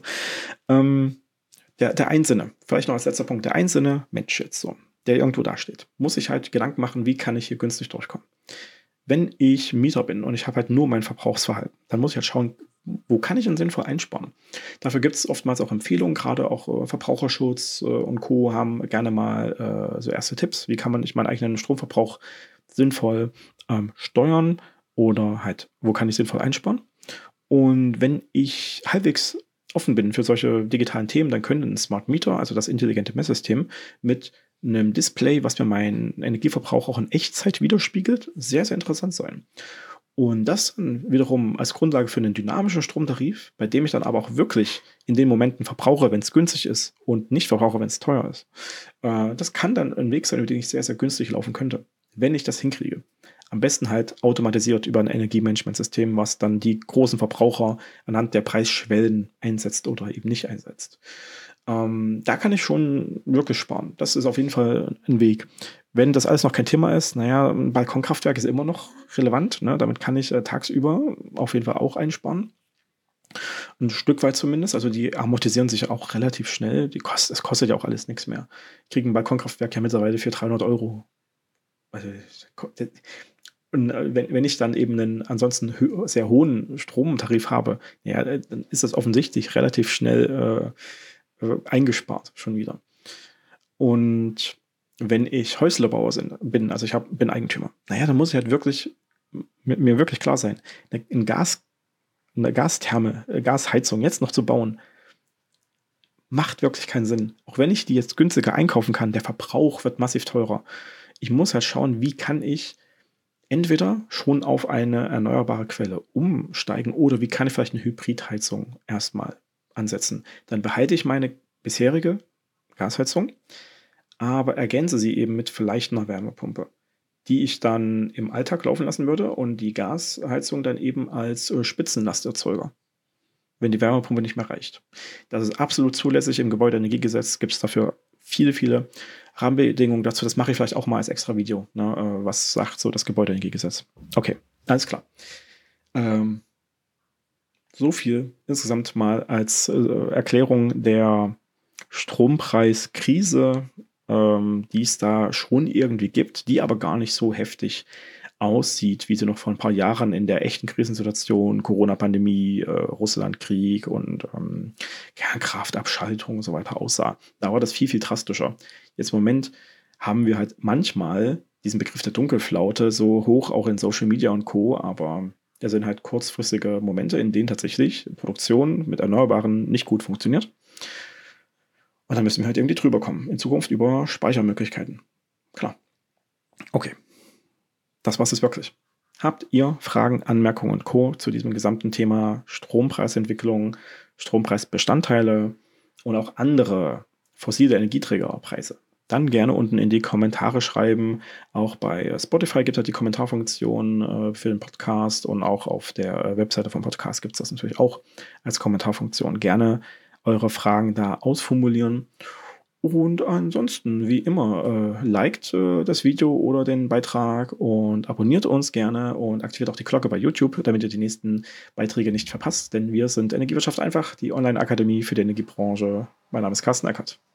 Der Einzelne, vielleicht noch als letzter Punkt, der einzelne Mensch jetzt so, der irgendwo dasteht, muss sich halt Gedanken machen, wie kann ich hier günstig durchkommen. Wenn ich Mieter bin und ich habe halt nur mein Verbrauchsverhalten, dann muss ich halt schauen, wo kann ich denn sinnvoll einsparen. Dafür gibt es oftmals auch Empfehlungen, gerade auch Verbraucherschutz und Co. haben gerne mal so erste Tipps, wie kann man nicht meinen eigenen Stromverbrauch sinnvoll steuern oder halt, wo kann ich sinnvoll einsparen. Und wenn ich halbwegs offen bin für solche digitalen Themen, dann könnte ein Smart Meter, also das intelligente Messsystem, mit einem Display, was mir meinen Energieverbrauch auch in Echtzeit widerspiegelt, sehr, sehr interessant sein. Und das dann wiederum als Grundlage für einen dynamischen Stromtarif, bei dem ich dann aber auch wirklich in den Momenten verbrauche, wenn es günstig ist und nicht verbrauche, wenn es teuer ist. Das kann dann ein Weg sein, über den ich sehr, sehr günstig laufen könnte, wenn ich das hinkriege. Am besten halt automatisiert über ein Energiemanagementsystem, was dann die großen Verbraucher anhand der Preisschwellen einsetzt oder eben nicht einsetzt. Da kann ich schon wirklich sparen. Das ist auf jeden Fall ein Weg. Wenn das alles noch kein Thema ist, naja, ein Balkonkraftwerk ist immer noch relevant. Ne? Damit kann ich tagsüber auf jeden Fall auch einsparen. Ein Stück weit zumindest. Also die amortisieren sich auch relativ schnell. Es kostet ja auch alles nichts mehr. Ich kriege ein Balkonkraftwerk ja mittlerweile für 300 Euro. Also, und wenn ich dann eben einen ansonsten sehr hohen Stromtarif habe, ja, dann ist das offensichtlich relativ schnell eingespart schon wieder. Und wenn ich Häuslebauer bin, also bin Eigentümer, naja, dann muss ich halt wirklich mir wirklich klar sein, eine Gastherme, Gasheizung jetzt noch zu bauen, macht wirklich keinen Sinn. Auch wenn ich die jetzt günstiger einkaufen kann, der Verbrauch wird massiv teurer. Ich muss halt schauen, wie kann ich entweder schon auf eine erneuerbare Quelle umsteigen oder wie kann ich vielleicht eine Hybridheizung erstmal ansetzen. Dann behalte ich meine bisherige Gasheizung, aber ergänze sie eben mit vielleicht einer Wärmepumpe, die ich dann im Alltag laufen lassen würde und die Gasheizung dann eben als Spitzenlasterzeuger, wenn die Wärmepumpe nicht mehr reicht. Das ist absolut zulässig. Im Gebäudeenergiegesetz gibt es dafür viele, viele Rahmenbedingungen dazu. Das mache ich vielleicht auch mal als extra Video. Ne? Was sagt so das Gebäudeenergiegesetz? Okay, alles klar. So viel insgesamt mal als Erklärung der Strompreiskrise, die es da schon irgendwie gibt, die aber gar nicht so heftig aussieht, wie sie noch vor ein paar Jahren in der echten Krisensituation, Corona-Pandemie, Russlandkrieg und Kernkraftabschaltung und so weiter aussah. Da war das viel, viel drastischer. Jetzt im Moment haben wir halt manchmal diesen Begriff der Dunkelflaute so hoch auch in Social Media und Co., aber da sind halt kurzfristige Momente, in denen tatsächlich Produktion mit Erneuerbaren nicht gut funktioniert. Und dann müssen wir halt irgendwie drüber kommen. In Zukunft über Speichermöglichkeiten. Klar. Okay. Das war's jetzt wirklich. Habt ihr Fragen, Anmerkungen und Co. zu diesem gesamten Thema Strompreisentwicklung, Strompreisbestandteile und auch andere fossile Energieträgerpreise? Dann gerne unten in die Kommentare schreiben. Auch bei Spotify gibt es halt die Kommentarfunktion für den Podcast und auch auf der Webseite vom Podcast gibt es das natürlich auch als Kommentarfunktion. Gerne eure Fragen da ausformulieren. Und ansonsten, wie immer, liked das Video oder den Beitrag und abonniert uns gerne und aktiviert auch die Glocke bei YouTube, damit ihr die nächsten Beiträge nicht verpasst. Denn wir sind Energiewirtschaft einfach, die Online-Akademie für die Energiebranche. Mein Name ist Carsten Eckert.